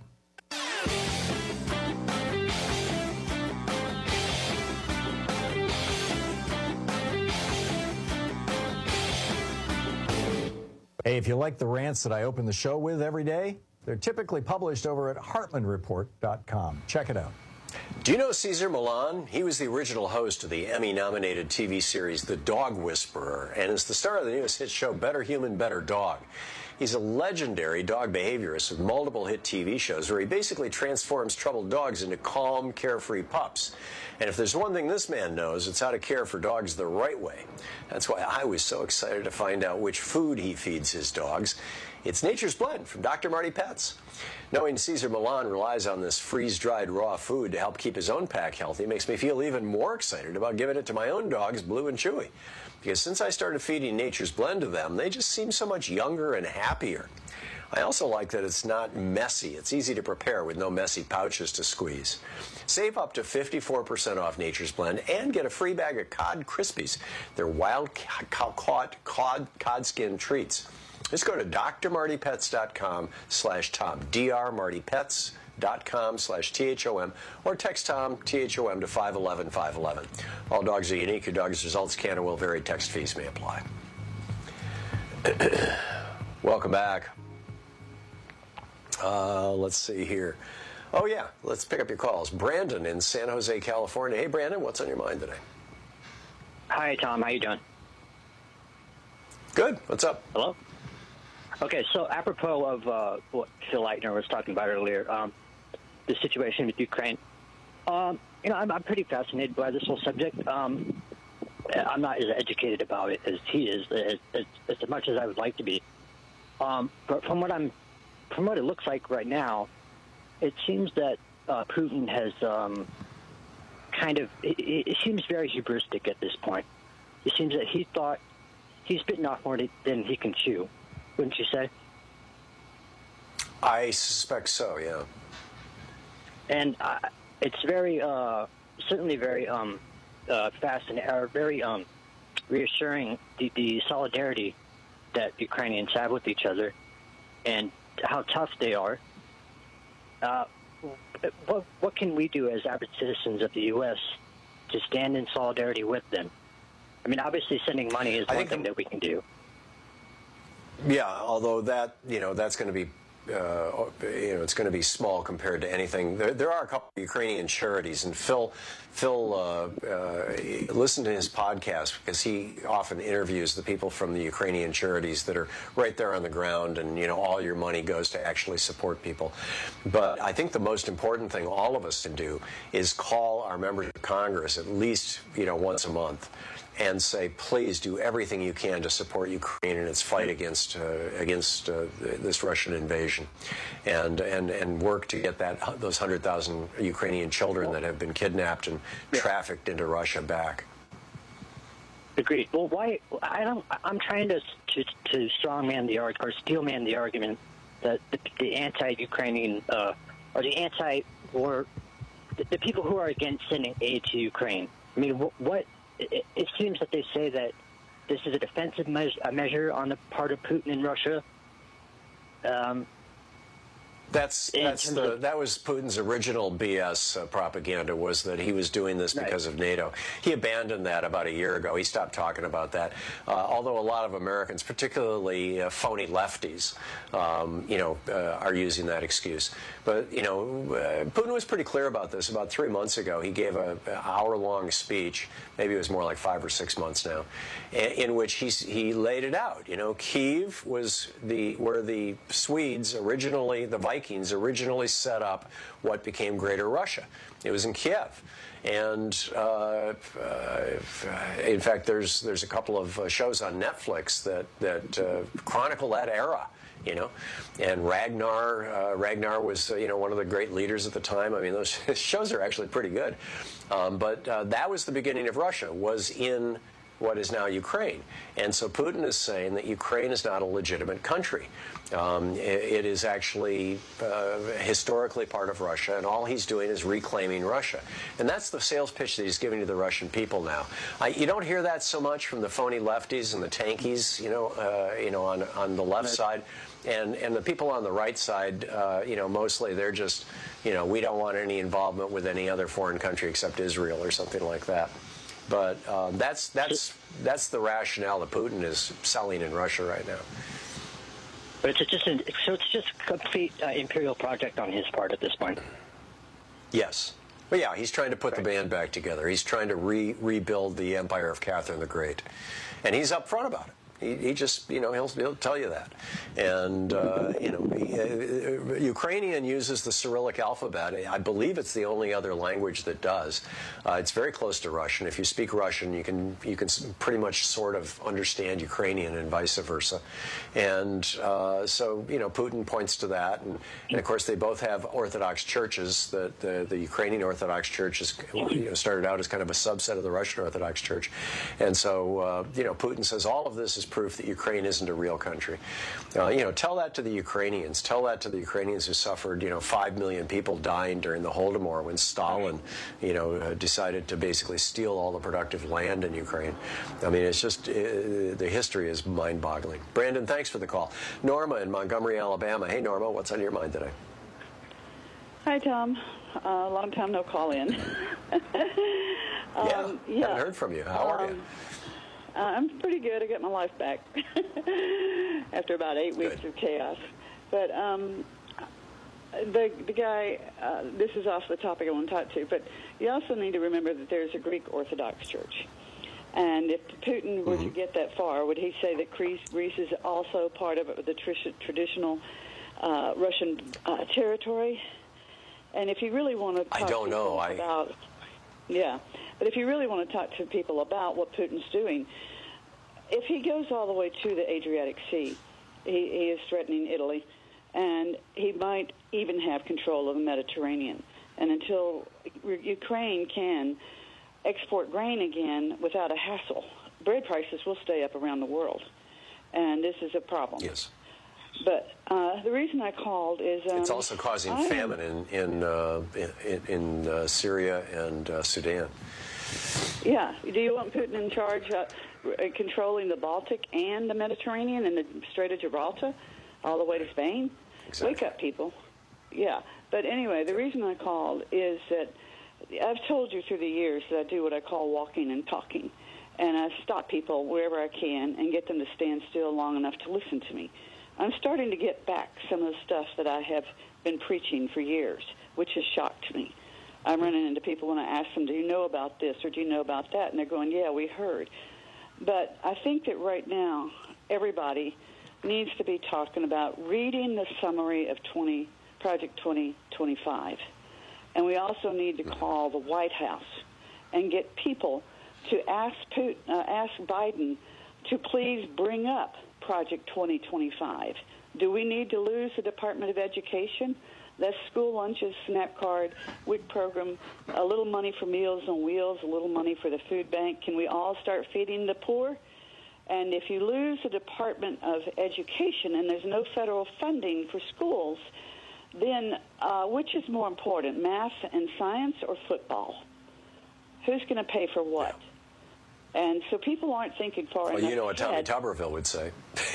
Hey, if you like the rants that I open the show with every day, they're typically published over at Hartman Report dot com. Check it out. Do you know Cesar Millan? He was the original host of the Emmy-nominated T V series The Dog Whisperer, and is the star of the newest hit show Better Human, Better Dog. He's a legendary dog behaviorist with multiple hit T V shows where he basically transforms troubled dogs into calm, carefree pups. And if there's one thing this man knows, it's how to care for dogs the right way. That's why I was so excited to find out which food he feeds his dogs. It's Nature's Blend from Doctor Marty Pets. Knowing Cesar Millan relies on this freeze-dried raw food to help keep his own pack healthy makes me feel even more excited about giving it to my own dogs, Blue and Chewy. Because since I started feeding Nature's Blend to them, they just seem so much younger and happier. I also like that it's not messy. It's easy to prepare with no messy pouches to squeeze. Save up to fifty-four percent off Nature's Blend and get a free bag of Cod Krispies. They're wild-caught cod, cod skin treats. Just go to Dr Marty Pets dot com slash Tom, D R Marty Pets dot com slash T H O M, or text Tom, T H O M, to five one one, five one one. All dogs are unique. Your dog's results can and will vary. Text fees may apply. Welcome back. Uh, let's see here. Oh, yeah. Let's pick up your calls. Brandon in San Jose, California. Hey, Brandon, what's on your mind today? Hi, Tom. How you doing? Good. What's up? Hello? Okay, so apropos of uh, what Phil Leitner was talking about earlier, um, the situation with Ukraine, um, you know, I'm, I'm pretty fascinated by this whole subject. Um, I'm not as educated about it as he is, as, as, as much as I would like to be. Um, but from what I'm, from what it looks like right now, it seems that uh, Putin has um, kind of, it, it seems very hubristic at this point. It seems that he thought he's bitten off more than he can chew. Wouldn't you say? I suspect so, yeah. And uh, it's very, uh, certainly very um, uh, fascinating, or very um, reassuring, the, the solidarity that Ukrainians have with each other and how tough they are. Uh, what, what can we do as average citizens of the U S to stand in solidarity with them? I mean, obviously sending money is one thing that we can do. Yeah, although that, you know, that's going to be, uh, you know, it's going to be small compared to anything. There, there are a couple of Ukrainian charities, and Phil, Phil, uh, uh, listen to his podcast because he often interviews the people from the Ukrainian charities that are right there on the ground, and, you know, all your money goes to actually support people. But I think the most important thing all of us can do is call our members of Congress at least, you know, once a month, and say, please do everything you can to support Ukraine in its fight against uh, against uh, this Russian invasion, and and and work to get that those hundred thousand Ukrainian children that have been kidnapped and trafficked into Russia back. Agreed. Well, why? I don't. I'm trying to to, to strongman the argument, or steelman the argument that the, the anti-Ukrainian uh, or the anti-war, the, the people who are against sending aid to Ukraine. I mean, what? what It, it seems that they say that this is a defensive me- a measure on the part of Putin in Russia. Um, That's that's the that was Putin's original B S uh, propaganda, was that he was doing this because of NATO. He abandoned that about a year ago. He stopped talking about that. Uh, although a lot of Americans, particularly uh, phony lefties, um, you know, uh, are using that excuse. But you know, uh, Putin was pretty clear about this about three months ago. He gave a, a hour-long speech. Maybe it was more like five or six months now, in, in which he he laid it out. You know, Kyiv was the where the Swedes originally, the Vikings originally set up what became Greater Russia. It was in Kiev. And uh, uh, in fact, there's there's a couple of uh, shows on Netflix that, that uh, chronicle that era you know. And Ragnar, uh, Ragnar was, uh, you know, one of the great leaders at the time. I mean, those shows are actually pretty good. Um, but uh, that was the beginning of Russia, was in what is now Ukraine. And so Putin is saying that Ukraine is not a legitimate country. Um, it, it is actually uh, historically part of Russia, and all he's doing is reclaiming Russia. And that's the sales pitch that he's giving to the Russian people now. I, you don't hear that so much from the phony lefties and the tankies, you know, uh, you know, on, on the left side. And, and the people on the right side, uh, you know, mostly they're just, you know, we don't want any involvement with any other foreign country except Israel or something like that. But um, that's that's that's the rationale that Putin is selling in Russia right now. But it's just an, so it's just a complete uh, imperial project on his part at this point. Yes. Well, yeah, he's trying to put right. the band back together. He's trying to re rebuild the empire of Catherine the Great, and he's upfront about it. He, he just, you know, he'll, he'll tell you that. And, uh, you know, he, uh, Ukrainian uses the Cyrillic alphabet. I believe it's the only other language that does. Uh, it's very close to Russian. If you speak Russian, you can you can pretty much sort of understand Ukrainian and vice versa. And uh, so, you know, Putin points to that. And, and, of course, they both have Orthodox churches. The, the, the Ukrainian Orthodox Church is, you know, started out as kind of a subset of the Russian Orthodox Church. And so, uh, you know, Putin says all of this is proof that Ukraine isn't a real country. Uh, you know, tell that to the Ukrainians. Tell that to the Ukrainians who suffered, you know, five million people dying during the Holodomor when Stalin, you know, uh, decided to basically steal all the productive land in Ukraine. I mean, it's just, uh, the history is mind-boggling. Brandon, thanks for the call. Norma in Montgomery, Alabama. Hey, Norma, what's on your mind today? Hi, Tom. Uh, long time no call in. um, yeah, yeah, haven't heard from you. How are um, you? Uh, I'm pretty good. I got my life back after about eight weeks good. of chaos. But um, the the guy, uh, this is off the topic I want to talk to, but you also need to remember that there's a Greek Orthodox Church. And if Putin were mm-hmm. to get that far, would he say that Greece, Greece is also part of the tr- traditional uh, Russian uh, territory? And if you really want to talk I don't know. I... about... Yeah, but if you really want to talk to people about what Putin's doing, if he goes all the way to the Adriatic Sea, he, he is threatening Italy, and he might even have control of the Mediterranean. And until Ukraine can export grain again without a hassle, bread prices will stay up around the world, and this is a problem. Yes. But uh, the reason I called is um, it's also causing I, famine in in uh, in, in uh, Syria and uh, Sudan. Yeah. Do you want Putin in charge, uh, controlling the Baltic and the Mediterranean and the Strait of Gibraltar, all the way to Spain? Exactly. Wake up, people. Yeah. But anyway, the reason I called is that I've told you through the years that I do what I call walking and talking, and I stop people wherever I can and get them to stand still long enough to listen to me. I'm starting to get back some of the stuff that I have been preaching for years, which has shocked me. I'm running into people when I ask them, do you know about this or do you know about that? And they're going, yeah, we heard. But I think that right now everybody needs to be talking about reading the summary of twenty, Project twenty twenty-five. And we also need to call the White House and get people to ask Putin, uh, ask Biden to please bring up Project twenty twenty-five. Do we need to lose the Department of Education? Less school lunches, SNAP card, W I C program, a little money for Meals on Wheels, a little money for the food bank. Can we all start feeding the poor? And if you lose the Department of Education and there's no federal funding for schools, then uh, which is more important, math and science or football? Who's going to pay for what? And so people aren't thinking far enough. Well, you know what Tommy ahead. Tuberville would say.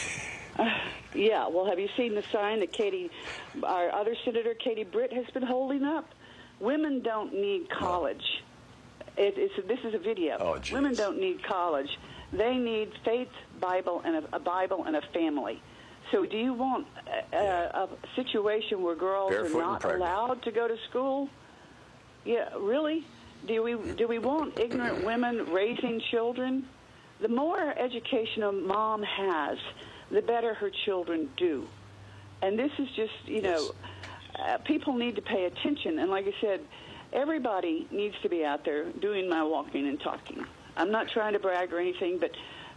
Uh, yeah, well, have you seen the sign that Katie, our other Senator Katie Britt, has been holding up? Women don't need college. No. It, it's, this is a video. Oh, geez. Women don't need college. They need faith, Bible, and a, a Bible and a family. So do you want a, a, a situation where girls Barefoot are not allowed to go to school? Yeah, really? Do we do we want ignorant women raising children? The more education a mom has, the better her children do. And this is just, you know, uh, people need to pay attention. And like I said, everybody needs to be out there doing my walking and talking. I'm not trying to brag or anything, but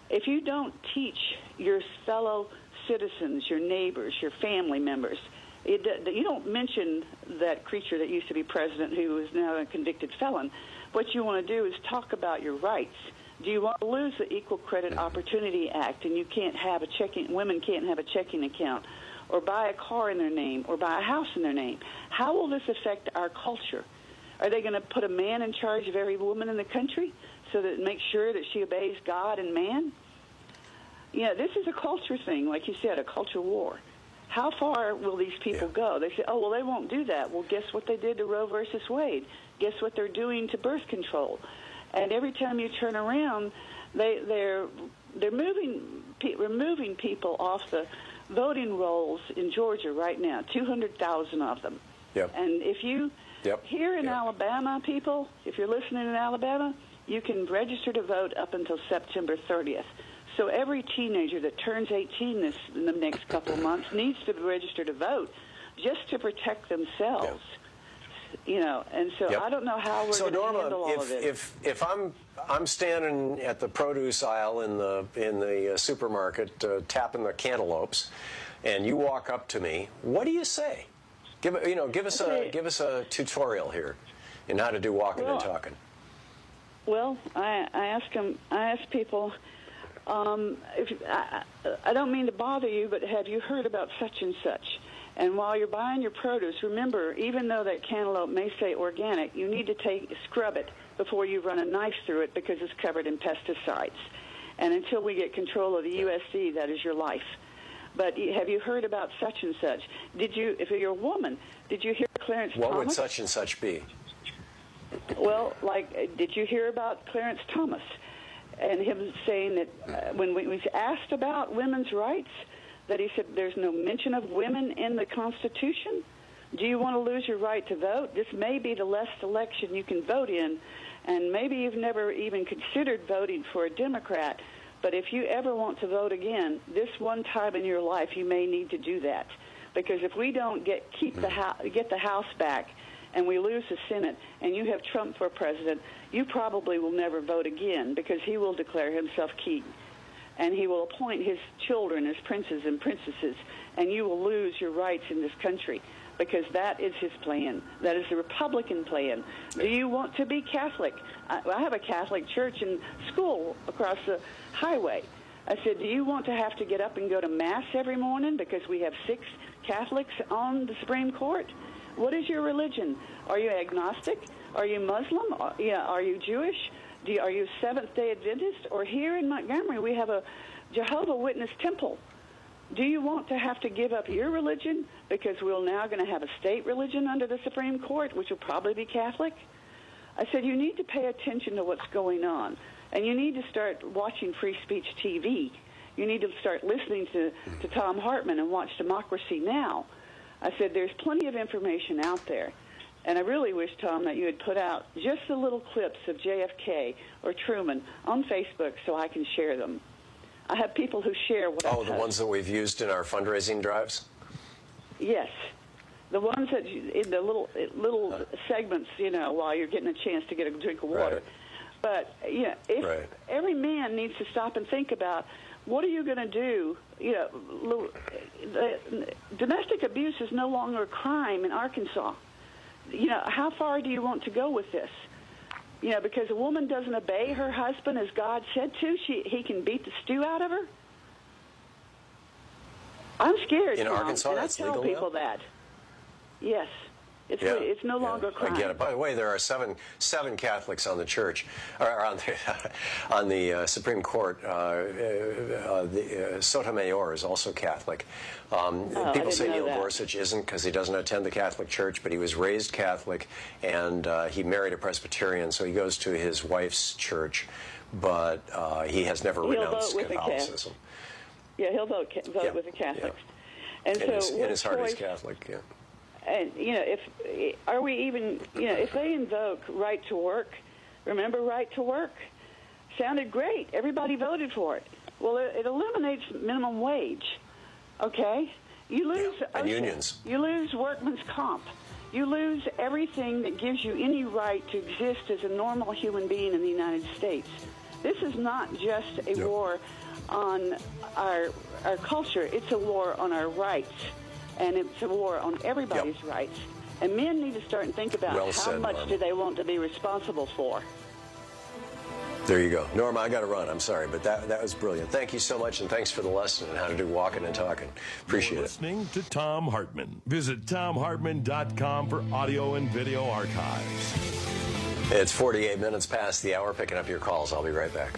if you don't teach your fellow citizens, your neighbors, your family members, it, you don't mention that creature that used to be president who is now a convicted felon. What you want to do is talk about your rights. Do you want to lose the Equal Credit Opportunity Act, and you can't have a checking, women can't have a checking account, or buy a car in their name, or buy a house in their name? How will this affect our culture? Are they going to put a man in charge of every woman in the country so that it makes sure that she obeys God and man? Yeah, this is a culture thing, like you said, a culture war. How far will these people yeah. go? They say, oh, well, they won't do that. Well, guess what they did to Roe versus Wade? Guess what they're doing to birth control? And every time you turn around, they, they're they're moving removing people off the voting rolls in Georgia right now, two hundred thousand of them. Yep. And if you, yep. here in yep. Alabama, people, if you're listening in Alabama, you can register to vote up until September thirtieth. So every teenager that turns eighteen this in the next couple of months needs to register to vote just to protect themselves. Yep. You know, and so yep. I don't know how we're so going to Norma, handle all if, of it. If if I'm I'm standing at the produce aisle in the in the uh, supermarket uh, tapping the cantaloupes, and you walk up to me, what do you say? Give you know, give us okay. a give us a tutorial here in how to do walking well, and talking. Well, I I ask them, I ask people. Um, if I, I don't mean to bother you, but have you heard about such and such? And while you're buying your produce, remember, even though that cantaloupe may say organic, you need to take scrub it before you run a knife through it because it's covered in pesticides. And until we get control of the U S D, that is your life. But have you heard about such and such? Did you, if you're a woman, did you hear Clarence what Thomas? What would such and such be? Well, like, did you hear about Clarence Thomas? And him saying that uh, when we was asked about women's rights, that he said there's no mention of women in the Constitution. Do you want to lose your right to vote? This may be the last election you can vote in, and maybe you've never even considered voting for a Democrat. But if you ever want to vote again, this one time in your life, you may need to do that. Because if we don't get keep the ho- get the House back, and we lose the Senate, and you have Trump for president, you probably will never vote again because he will declare himself king. And he will appoint his children as princes and princesses, and you will lose your rights in this country because that is his plan. That is the Republican plan. Do you want to be Catholic? I, I have a Catholic church and school across the highway. I said, do you want to have to get up and go to Mass every morning because we have six Catholics on the Supreme Court? What is your religion? Are you agnostic? Are you Muslim? Are, yeah, are you Jewish? Do you, are you Seventh-day Adventist? Or here in Montgomery, we have a Jehovah Witness temple. Do you want to have to give up your religion because we're now going to have a state religion under the Supreme Court, which will probably be Catholic? I said, you need to pay attention to what's going on, and you need to start watching Free Speech T V. You need to start listening to, to Tom Hartman and watch Democracy Now! I said, there's plenty of information out there. And I really wish, Tom, that you had put out just the little clips of J F K or Truman on Facebook so I can share them. I have people who share what I Oh, the ones that we've used in our fundraising drives? Yes. The ones that, you, in the little little uh, segments, you know, while you're getting a chance to get a drink of water. Right. But, you know, if right. every man needs to stop and think about, what are you going to do? You know, domestic abuse is no longer a crime in Arkansas. You know, how far do you want to go with this? You know, because a woman doesn't obey her husband as God said to, she he can beat the stew out of her. I'm scared. In Tom, Arkansas, and that's I tell legal people now? that. Yes. It's, yeah, it's no yeah, longer a crime. I get it. By the way, there are seven seven Catholics on the church, or on the on the uh, Supreme Court. Uh, uh, the uh, Sotomayor is also Catholic. Um, oh, people say Neil that. Gorsuch isn't because he doesn't attend the Catholic Church, but he was raised Catholic, and uh, he married a Presbyterian, so he goes to his wife's church, but uh, he has never He'll renounced vote with Catholicism. Yeah, he'll vote vote yeah. with the Catholics. Yeah. And in so, his, in his heart, choice, he's Catholic. Yeah. And, you know, if are we even, you know, if they invoke right to work, remember right to work? Sounded great. Everybody voted for it. Well, it, it eliminates minimum wage, okay? You lose yeah. and OSHA. unions. You lose workman's comp. You lose everything that gives you any right to exist as a normal human being in the United States. This is not just a no. war on our our culture. It's a war on our rights, and it's a war on everybody's yep. rights. And men need to start and think about well how said, much Norma. do they want to be responsible for. There you go. Norma, I got to run. I'm sorry, but that that was brilliant. Thank you so much, and thanks for the lesson on how to do walking and talking. Appreciate You're it. Listening to Thom Hartmann. Visit Thom Hartmann dot com for audio and video archives. It's forty-eight minutes past the hour. Picking up your calls. I'll be right back.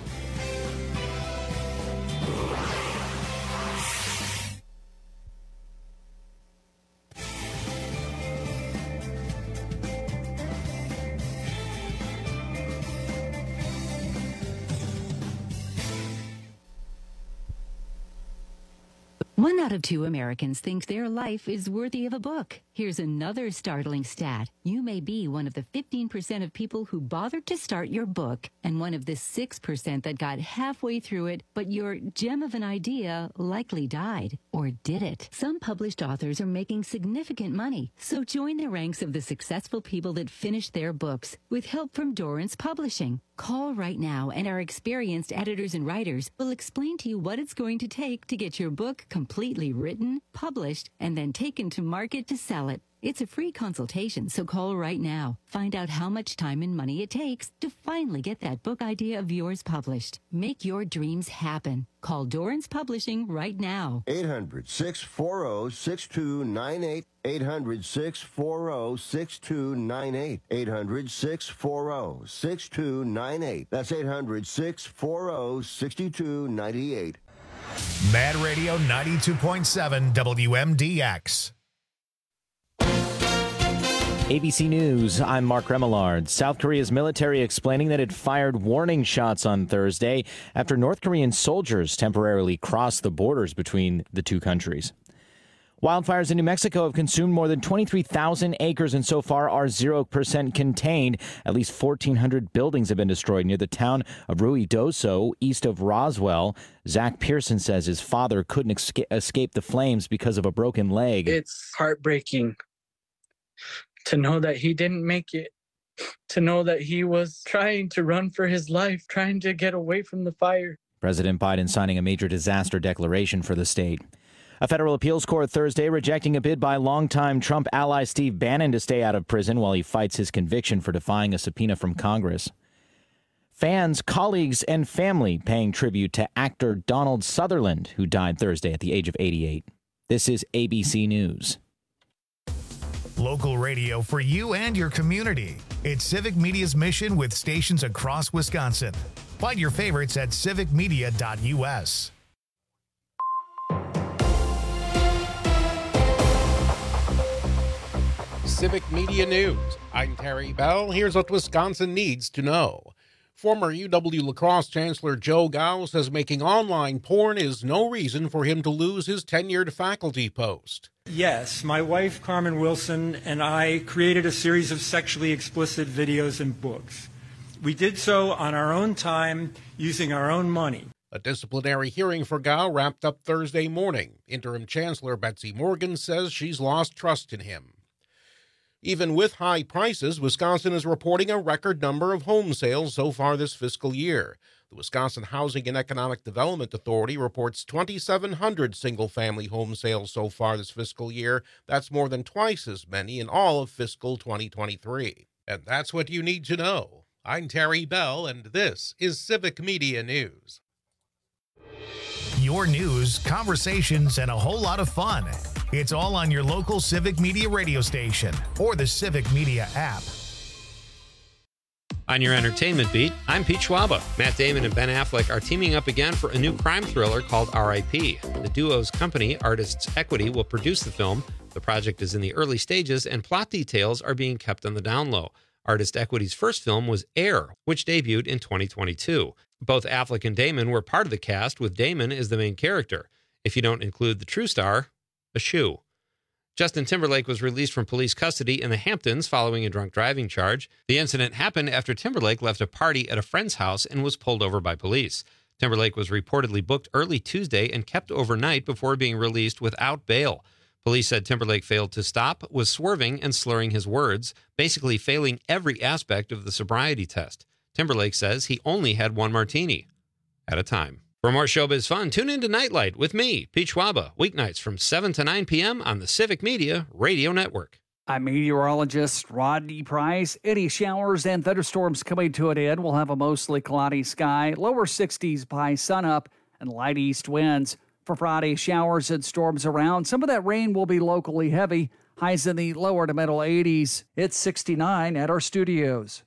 One out of two Americans think their life is worthy of a book. Here's another startling stat. You may be one of the fifteen percent of people who bothered to start your book and one of the six percent that got halfway through it, but your gem of an idea likely died. Or did it? Some published authors are making significant money, so join the ranks of the successful people that finished their books with help from Dorrance Publishing. Call right now, and our experienced editors and writers will explain to you what it's going to take to get your book completely written, published, and then taken to market to sell it. It's a free consultation, so call right now. Find out how much time and money it takes to finally get that book idea of yours published. Make your dreams happen. Call Dorrance Publishing right now. eight hundred, six four zero, six two nine eight. eight hundred, six four zero, six two nine eight. eight hundred, six four zero, six two nine eight. That's eight hundred, six four zero, six two nine eight. Mad Radio ninety-two point seven W M D X. A B C News, I'm Mark Remillard. South Korea's military explaining that it fired warning shots on Thursday after North Korean soldiers temporarily crossed the borders between the two countries. Wildfires in New Mexico have consumed more than twenty-three thousand acres and so far are zero percent contained. At least fourteen hundred buildings have been destroyed near the town of Ruidoso, east of Roswell. Zach Pearson says his father couldn't esca- escape the flames because of a broken leg. It's heartbreaking to know that he didn't make it, to know that he was trying to run for his life, trying to get away from the fire. President Biden signing a major disaster declaration for the state. A federal appeals court Thursday rejecting a bid by longtime Trump ally Steve Bannon to stay out of prison while he fights his conviction for defying a subpoena from Congress. Fans, colleagues, and family paying tribute to actor Donald Sutherland, who died Thursday at the age of eighty-eight. This is A B C News. Local radio for you and your community. It's Civic Media's mission with stations across Wisconsin. Find your favorites at civic media dot U S. Civic Media News. I'm Terry Bell. Here's what Wisconsin needs to know. Former U W La Crosse Chancellor Joe Gao says making online porn is no reason for him to lose his tenured faculty post. Yes, my wife Carmen Wilson and I created a series of sexually explicit videos and books. We did so on our own time, using our own money. A disciplinary hearing for Gao wrapped up Thursday morning. Interim Chancellor Betsy Morgan says she's lost trust in him. Even with high prices, Wisconsin is reporting a record number of home sales so far this fiscal year. The Wisconsin Housing and Economic Development Authority reports twenty-seven hundred single-family home sales so far this fiscal year. That's more than twice as many in all of fiscal twenty twenty-three. And that's what you need to know. I'm Terry Bell, and this is Civic Media News. Your news, conversations, and a whole lot of fun. It's all on your local Civic Media radio station or the Civic Media app. On your entertainment beat, I'm Pete Schwaba. Matt Damon and Ben Affleck are teaming up again for a new crime thriller called R I P The duo's company, Artists Equity, will produce the film. The project is in the early stages, and plot details are being kept on the down low. Artist Equity's first film was Air, which debuted in twenty twenty-two. Both Affleck and Damon were part of the cast, with Damon as the main character. If you don't include the true star, a shoe. Justin Timberlake was released from police custody in the Hamptons following a drunk driving charge. The incident happened after Timberlake left a party at a friend's house and was pulled over by police. Timberlake was reportedly booked early Tuesday and kept overnight before being released without bail. Police said Timberlake failed to stop, was swerving and slurring his words, basically failing every aspect of the sobriety test. Timberlake says he only had one martini at a time. For more showbiz fun, tune in to Nightlight with me, Pete Schwaba, weeknights from seven to nine p.m. on the Civic Media Radio Network. I'm meteorologist Rodney Price. Any showers and thunderstorms coming to an end. We'll have a mostly cloudy sky, lower sixties by sunup, and light east winds. For Friday, showers and storms around. Some of that rain will be locally heavy. Highs in the lower to middle eighties. It's sixty-nine at our studios.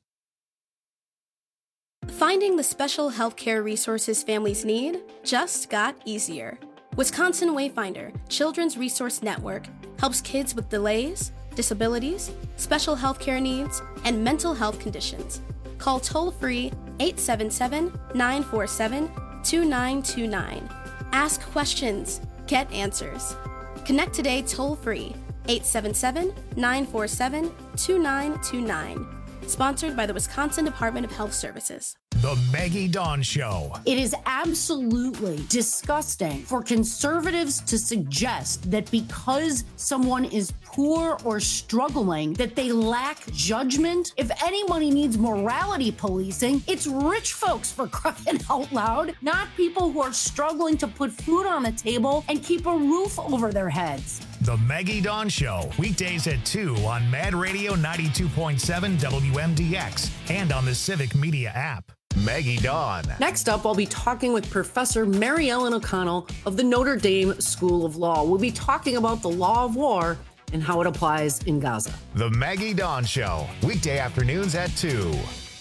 Finding the special healthcare resources families need just got easier. Wisconsin Wayfinder Children's Resource Network helps kids with delays, disabilities, special healthcare needs, and mental health conditions. Call toll-free eight seven seven, nine four seven, two nine two nine. Ask questions, get answers. Connect today toll-free eight seven seven, nine four seven, two nine two nine. Sponsored by the Wisconsin Department of Health Services. The Maggie Dawn Show. It is absolutely disgusting for conservatives to suggest that because someone is poor or struggling, that they lack judgment. If anybody needs morality policing, it's rich folks, for crying out loud, not people who are struggling to put food on the table and keep a roof over their heads. The Maggie Dawn Show, weekdays at two on Mad Radio ninety-two point seven W M D X and on the Civic Media app. Maggie Dawn. Next up, I'll be talking with Professor Mary Ellen O'Connell of the Notre Dame School of Law. We'll be talking about the law of war and how it applies in Gaza. The Maggie Dawn Show, weekday afternoons at two.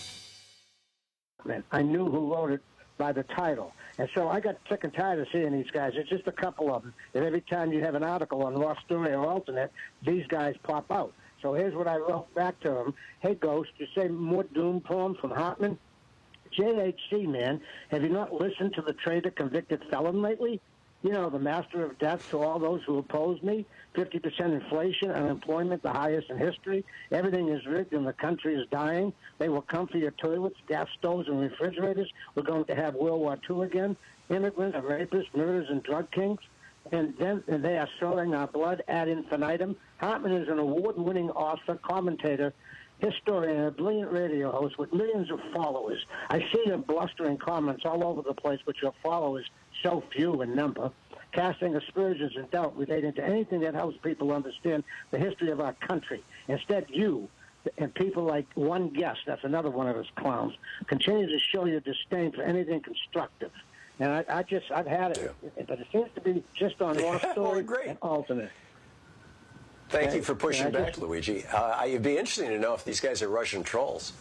I knew who wrote it by the title. And so I got sick and tired of seeing these guys. It's just a couple of them. And every time you have an article on Raw Story or Alternate, these guys pop out. So here's what I wrote back to them. Hey, Ghost, you say more doom poems from Hartman? J H C, man, have you not listened to the traitor convicted felon lately? You know, the master of death to all those who oppose me. fifty percent inflation, unemployment, the highest in history. Everything is rigged and the country is dying. They will come for your toilets, gas stoves, and refrigerators. We're going to have World War Two again. Immigrants, rapists, murderers, and drug kings. And then and they are sowing our blood ad infinitum. Hartman is an award-winning author, commentator, historian, and a brilliant radio host with millions of followers. I see your blustering comments all over the place, but your followers so few in number, casting aspersions and doubt relating to anything that helps people understand the history of our country. Instead, you and people like one guest, that's another one of those clowns, continue to show your disdain for anything constructive. And I, I just, I've had it, but it seems to be just on Raw Story and Alternate. Thank okay. you for pushing yeah, back, just, Luigi. Uh, it'd be interesting to know if these guys are Russian trolls.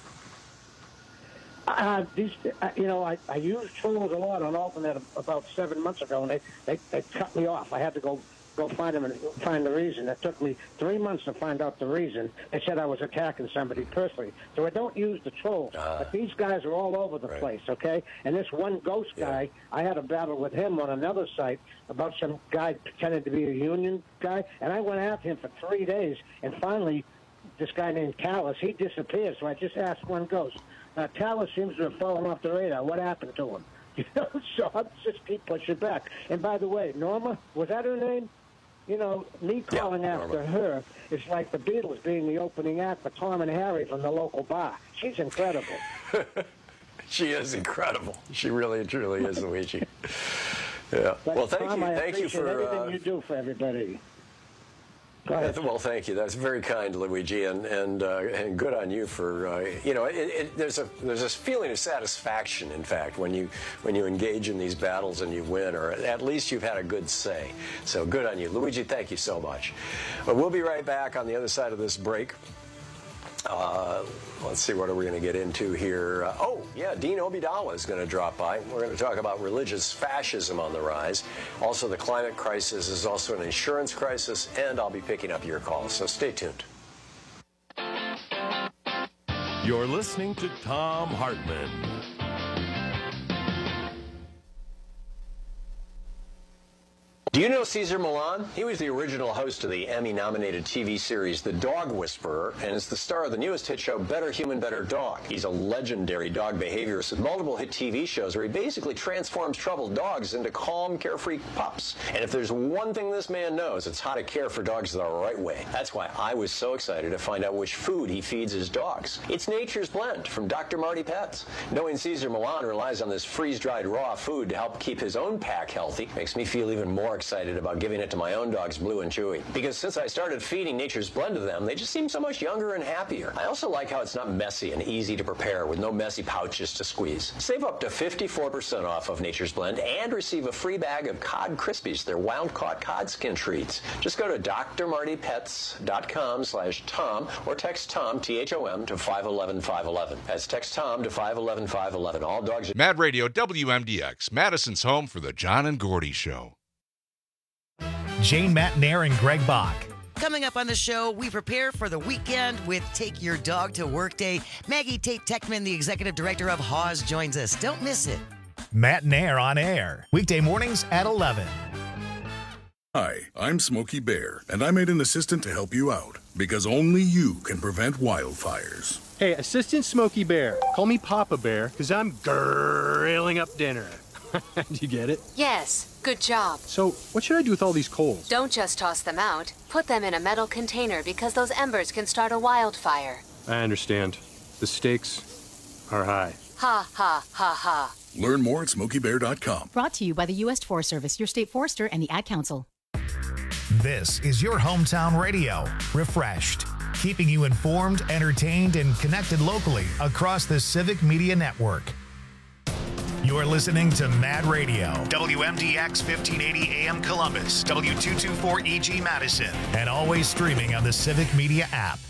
Uh, these, uh, you know, I, I used trolls a lot on Alternate about seven months ago, and they, they, they cut me off. I had to go go find them and find the reason. It took me three months to find out the reason. They said I was attacking somebody personally. So I don't use the trolls. Uh, but these guys are all over the right. place, okay? And this one ghost guy, yeah. I had a battle with him on another site about some guy pretending to be a union guy, and I went after him for three days, and finally this guy named Callis, he disappeared. So I just asked one ghost. Uh, Callis seems to have fallen off the radar. What happened to him? You know, so I just keep pushing back. And by the way, Norma, was that her name? You know, me calling yeah, after her is like the Beatles being the opening act for Tom and Harry from the local bar. She's incredible. She is incredible. She really, truly is, Luigi. Yeah. But well, thank Tom, you. I Thank you for everything uh, you do for everybody. Well, thank you. That's very kind, Luigi, and and uh, and good on you for uh, you know. It, it, there's a there's this feeling of satisfaction, in fact, when you when you engage in these battles and you win, or at least you've had a good say. So good on you, Luigi. Thank you so much. But we'll be right back on the other side of this break. Uh, let's see, what are we going to get into here? Uh, oh, yeah, Dean Obeidallah is going to drop by. We're going to talk about religious fascism on the rise. Also, the climate crisis is also an insurance crisis, and I'll be picking up your calls, so stay tuned. You're listening to Thom Hartmann. Do you know Cesar Millan? He was the original host of the Emmy-nominated T V series The Dog Whisperer, and is the star of the newest hit show Better Human, Better Dog. He's a legendary dog behaviorist with multiple hit T V shows where he basically transforms troubled dogs into calm, carefree pups. And if there's one thing this man knows, it's how to care for dogs the right way. That's why I was so excited to find out which food he feeds his dogs. It's Nature's Blend from Doctor Marty Pets. Knowing Cesar Millan relies on this freeze-dried raw food to help keep his own pack healthy makes me feel even more excited about giving it to my own dogs, Blue and Chewy. Because since I started feeding Nature's Blend to them, they just seem so much younger and happier. I also like how it's not messy and easy to prepare with no messy pouches to squeeze. Save up to fifty-four percent off of Nature's Blend and receive a free bag of Cod Krispies, their wild-caught cod skin treats. Just go to d r marty pets dot com slash Tom or text Tom, T H O M, to five one one five one one. That's text Tom to five one one five one one. All dogs... Mad Radio W M D X, Madison's home for the John and Gordy Show. Jane Matnair and Greg Bach. Coming up on the show, we prepare for the weekend with Take Your Dog to Work Day. Maggie Tate Techman, the executive director of Haws, joins us. Don't miss it. Matt Nair on air, weekday mornings at eleven. Hi, I'm Smokey Bear, and I made an assistant to help you out, because only you can prevent wildfires. Hey, Assistant Smokey Bear, call me Papa Bear, because I'm grilling up dinner. Do you get it? Yes, good job. So, what should I do with all these coals? Don't just toss them out. Put them in a metal container because those embers can start a wildfire. I understand. The stakes are high. Ha, ha, ha, ha. Learn more at smokey bear dot com. Brought to you by the U S Forest Service, your state forester, and the Ad Council. This is your hometown radio, refreshed, keeping you informed, entertained, and connected locally across the Civic Media Network. You're listening to Mad Radio, W M D X fifteen eighty A M Columbus, W two twenty-four E G Madison, and always streaming on the Civic Media app.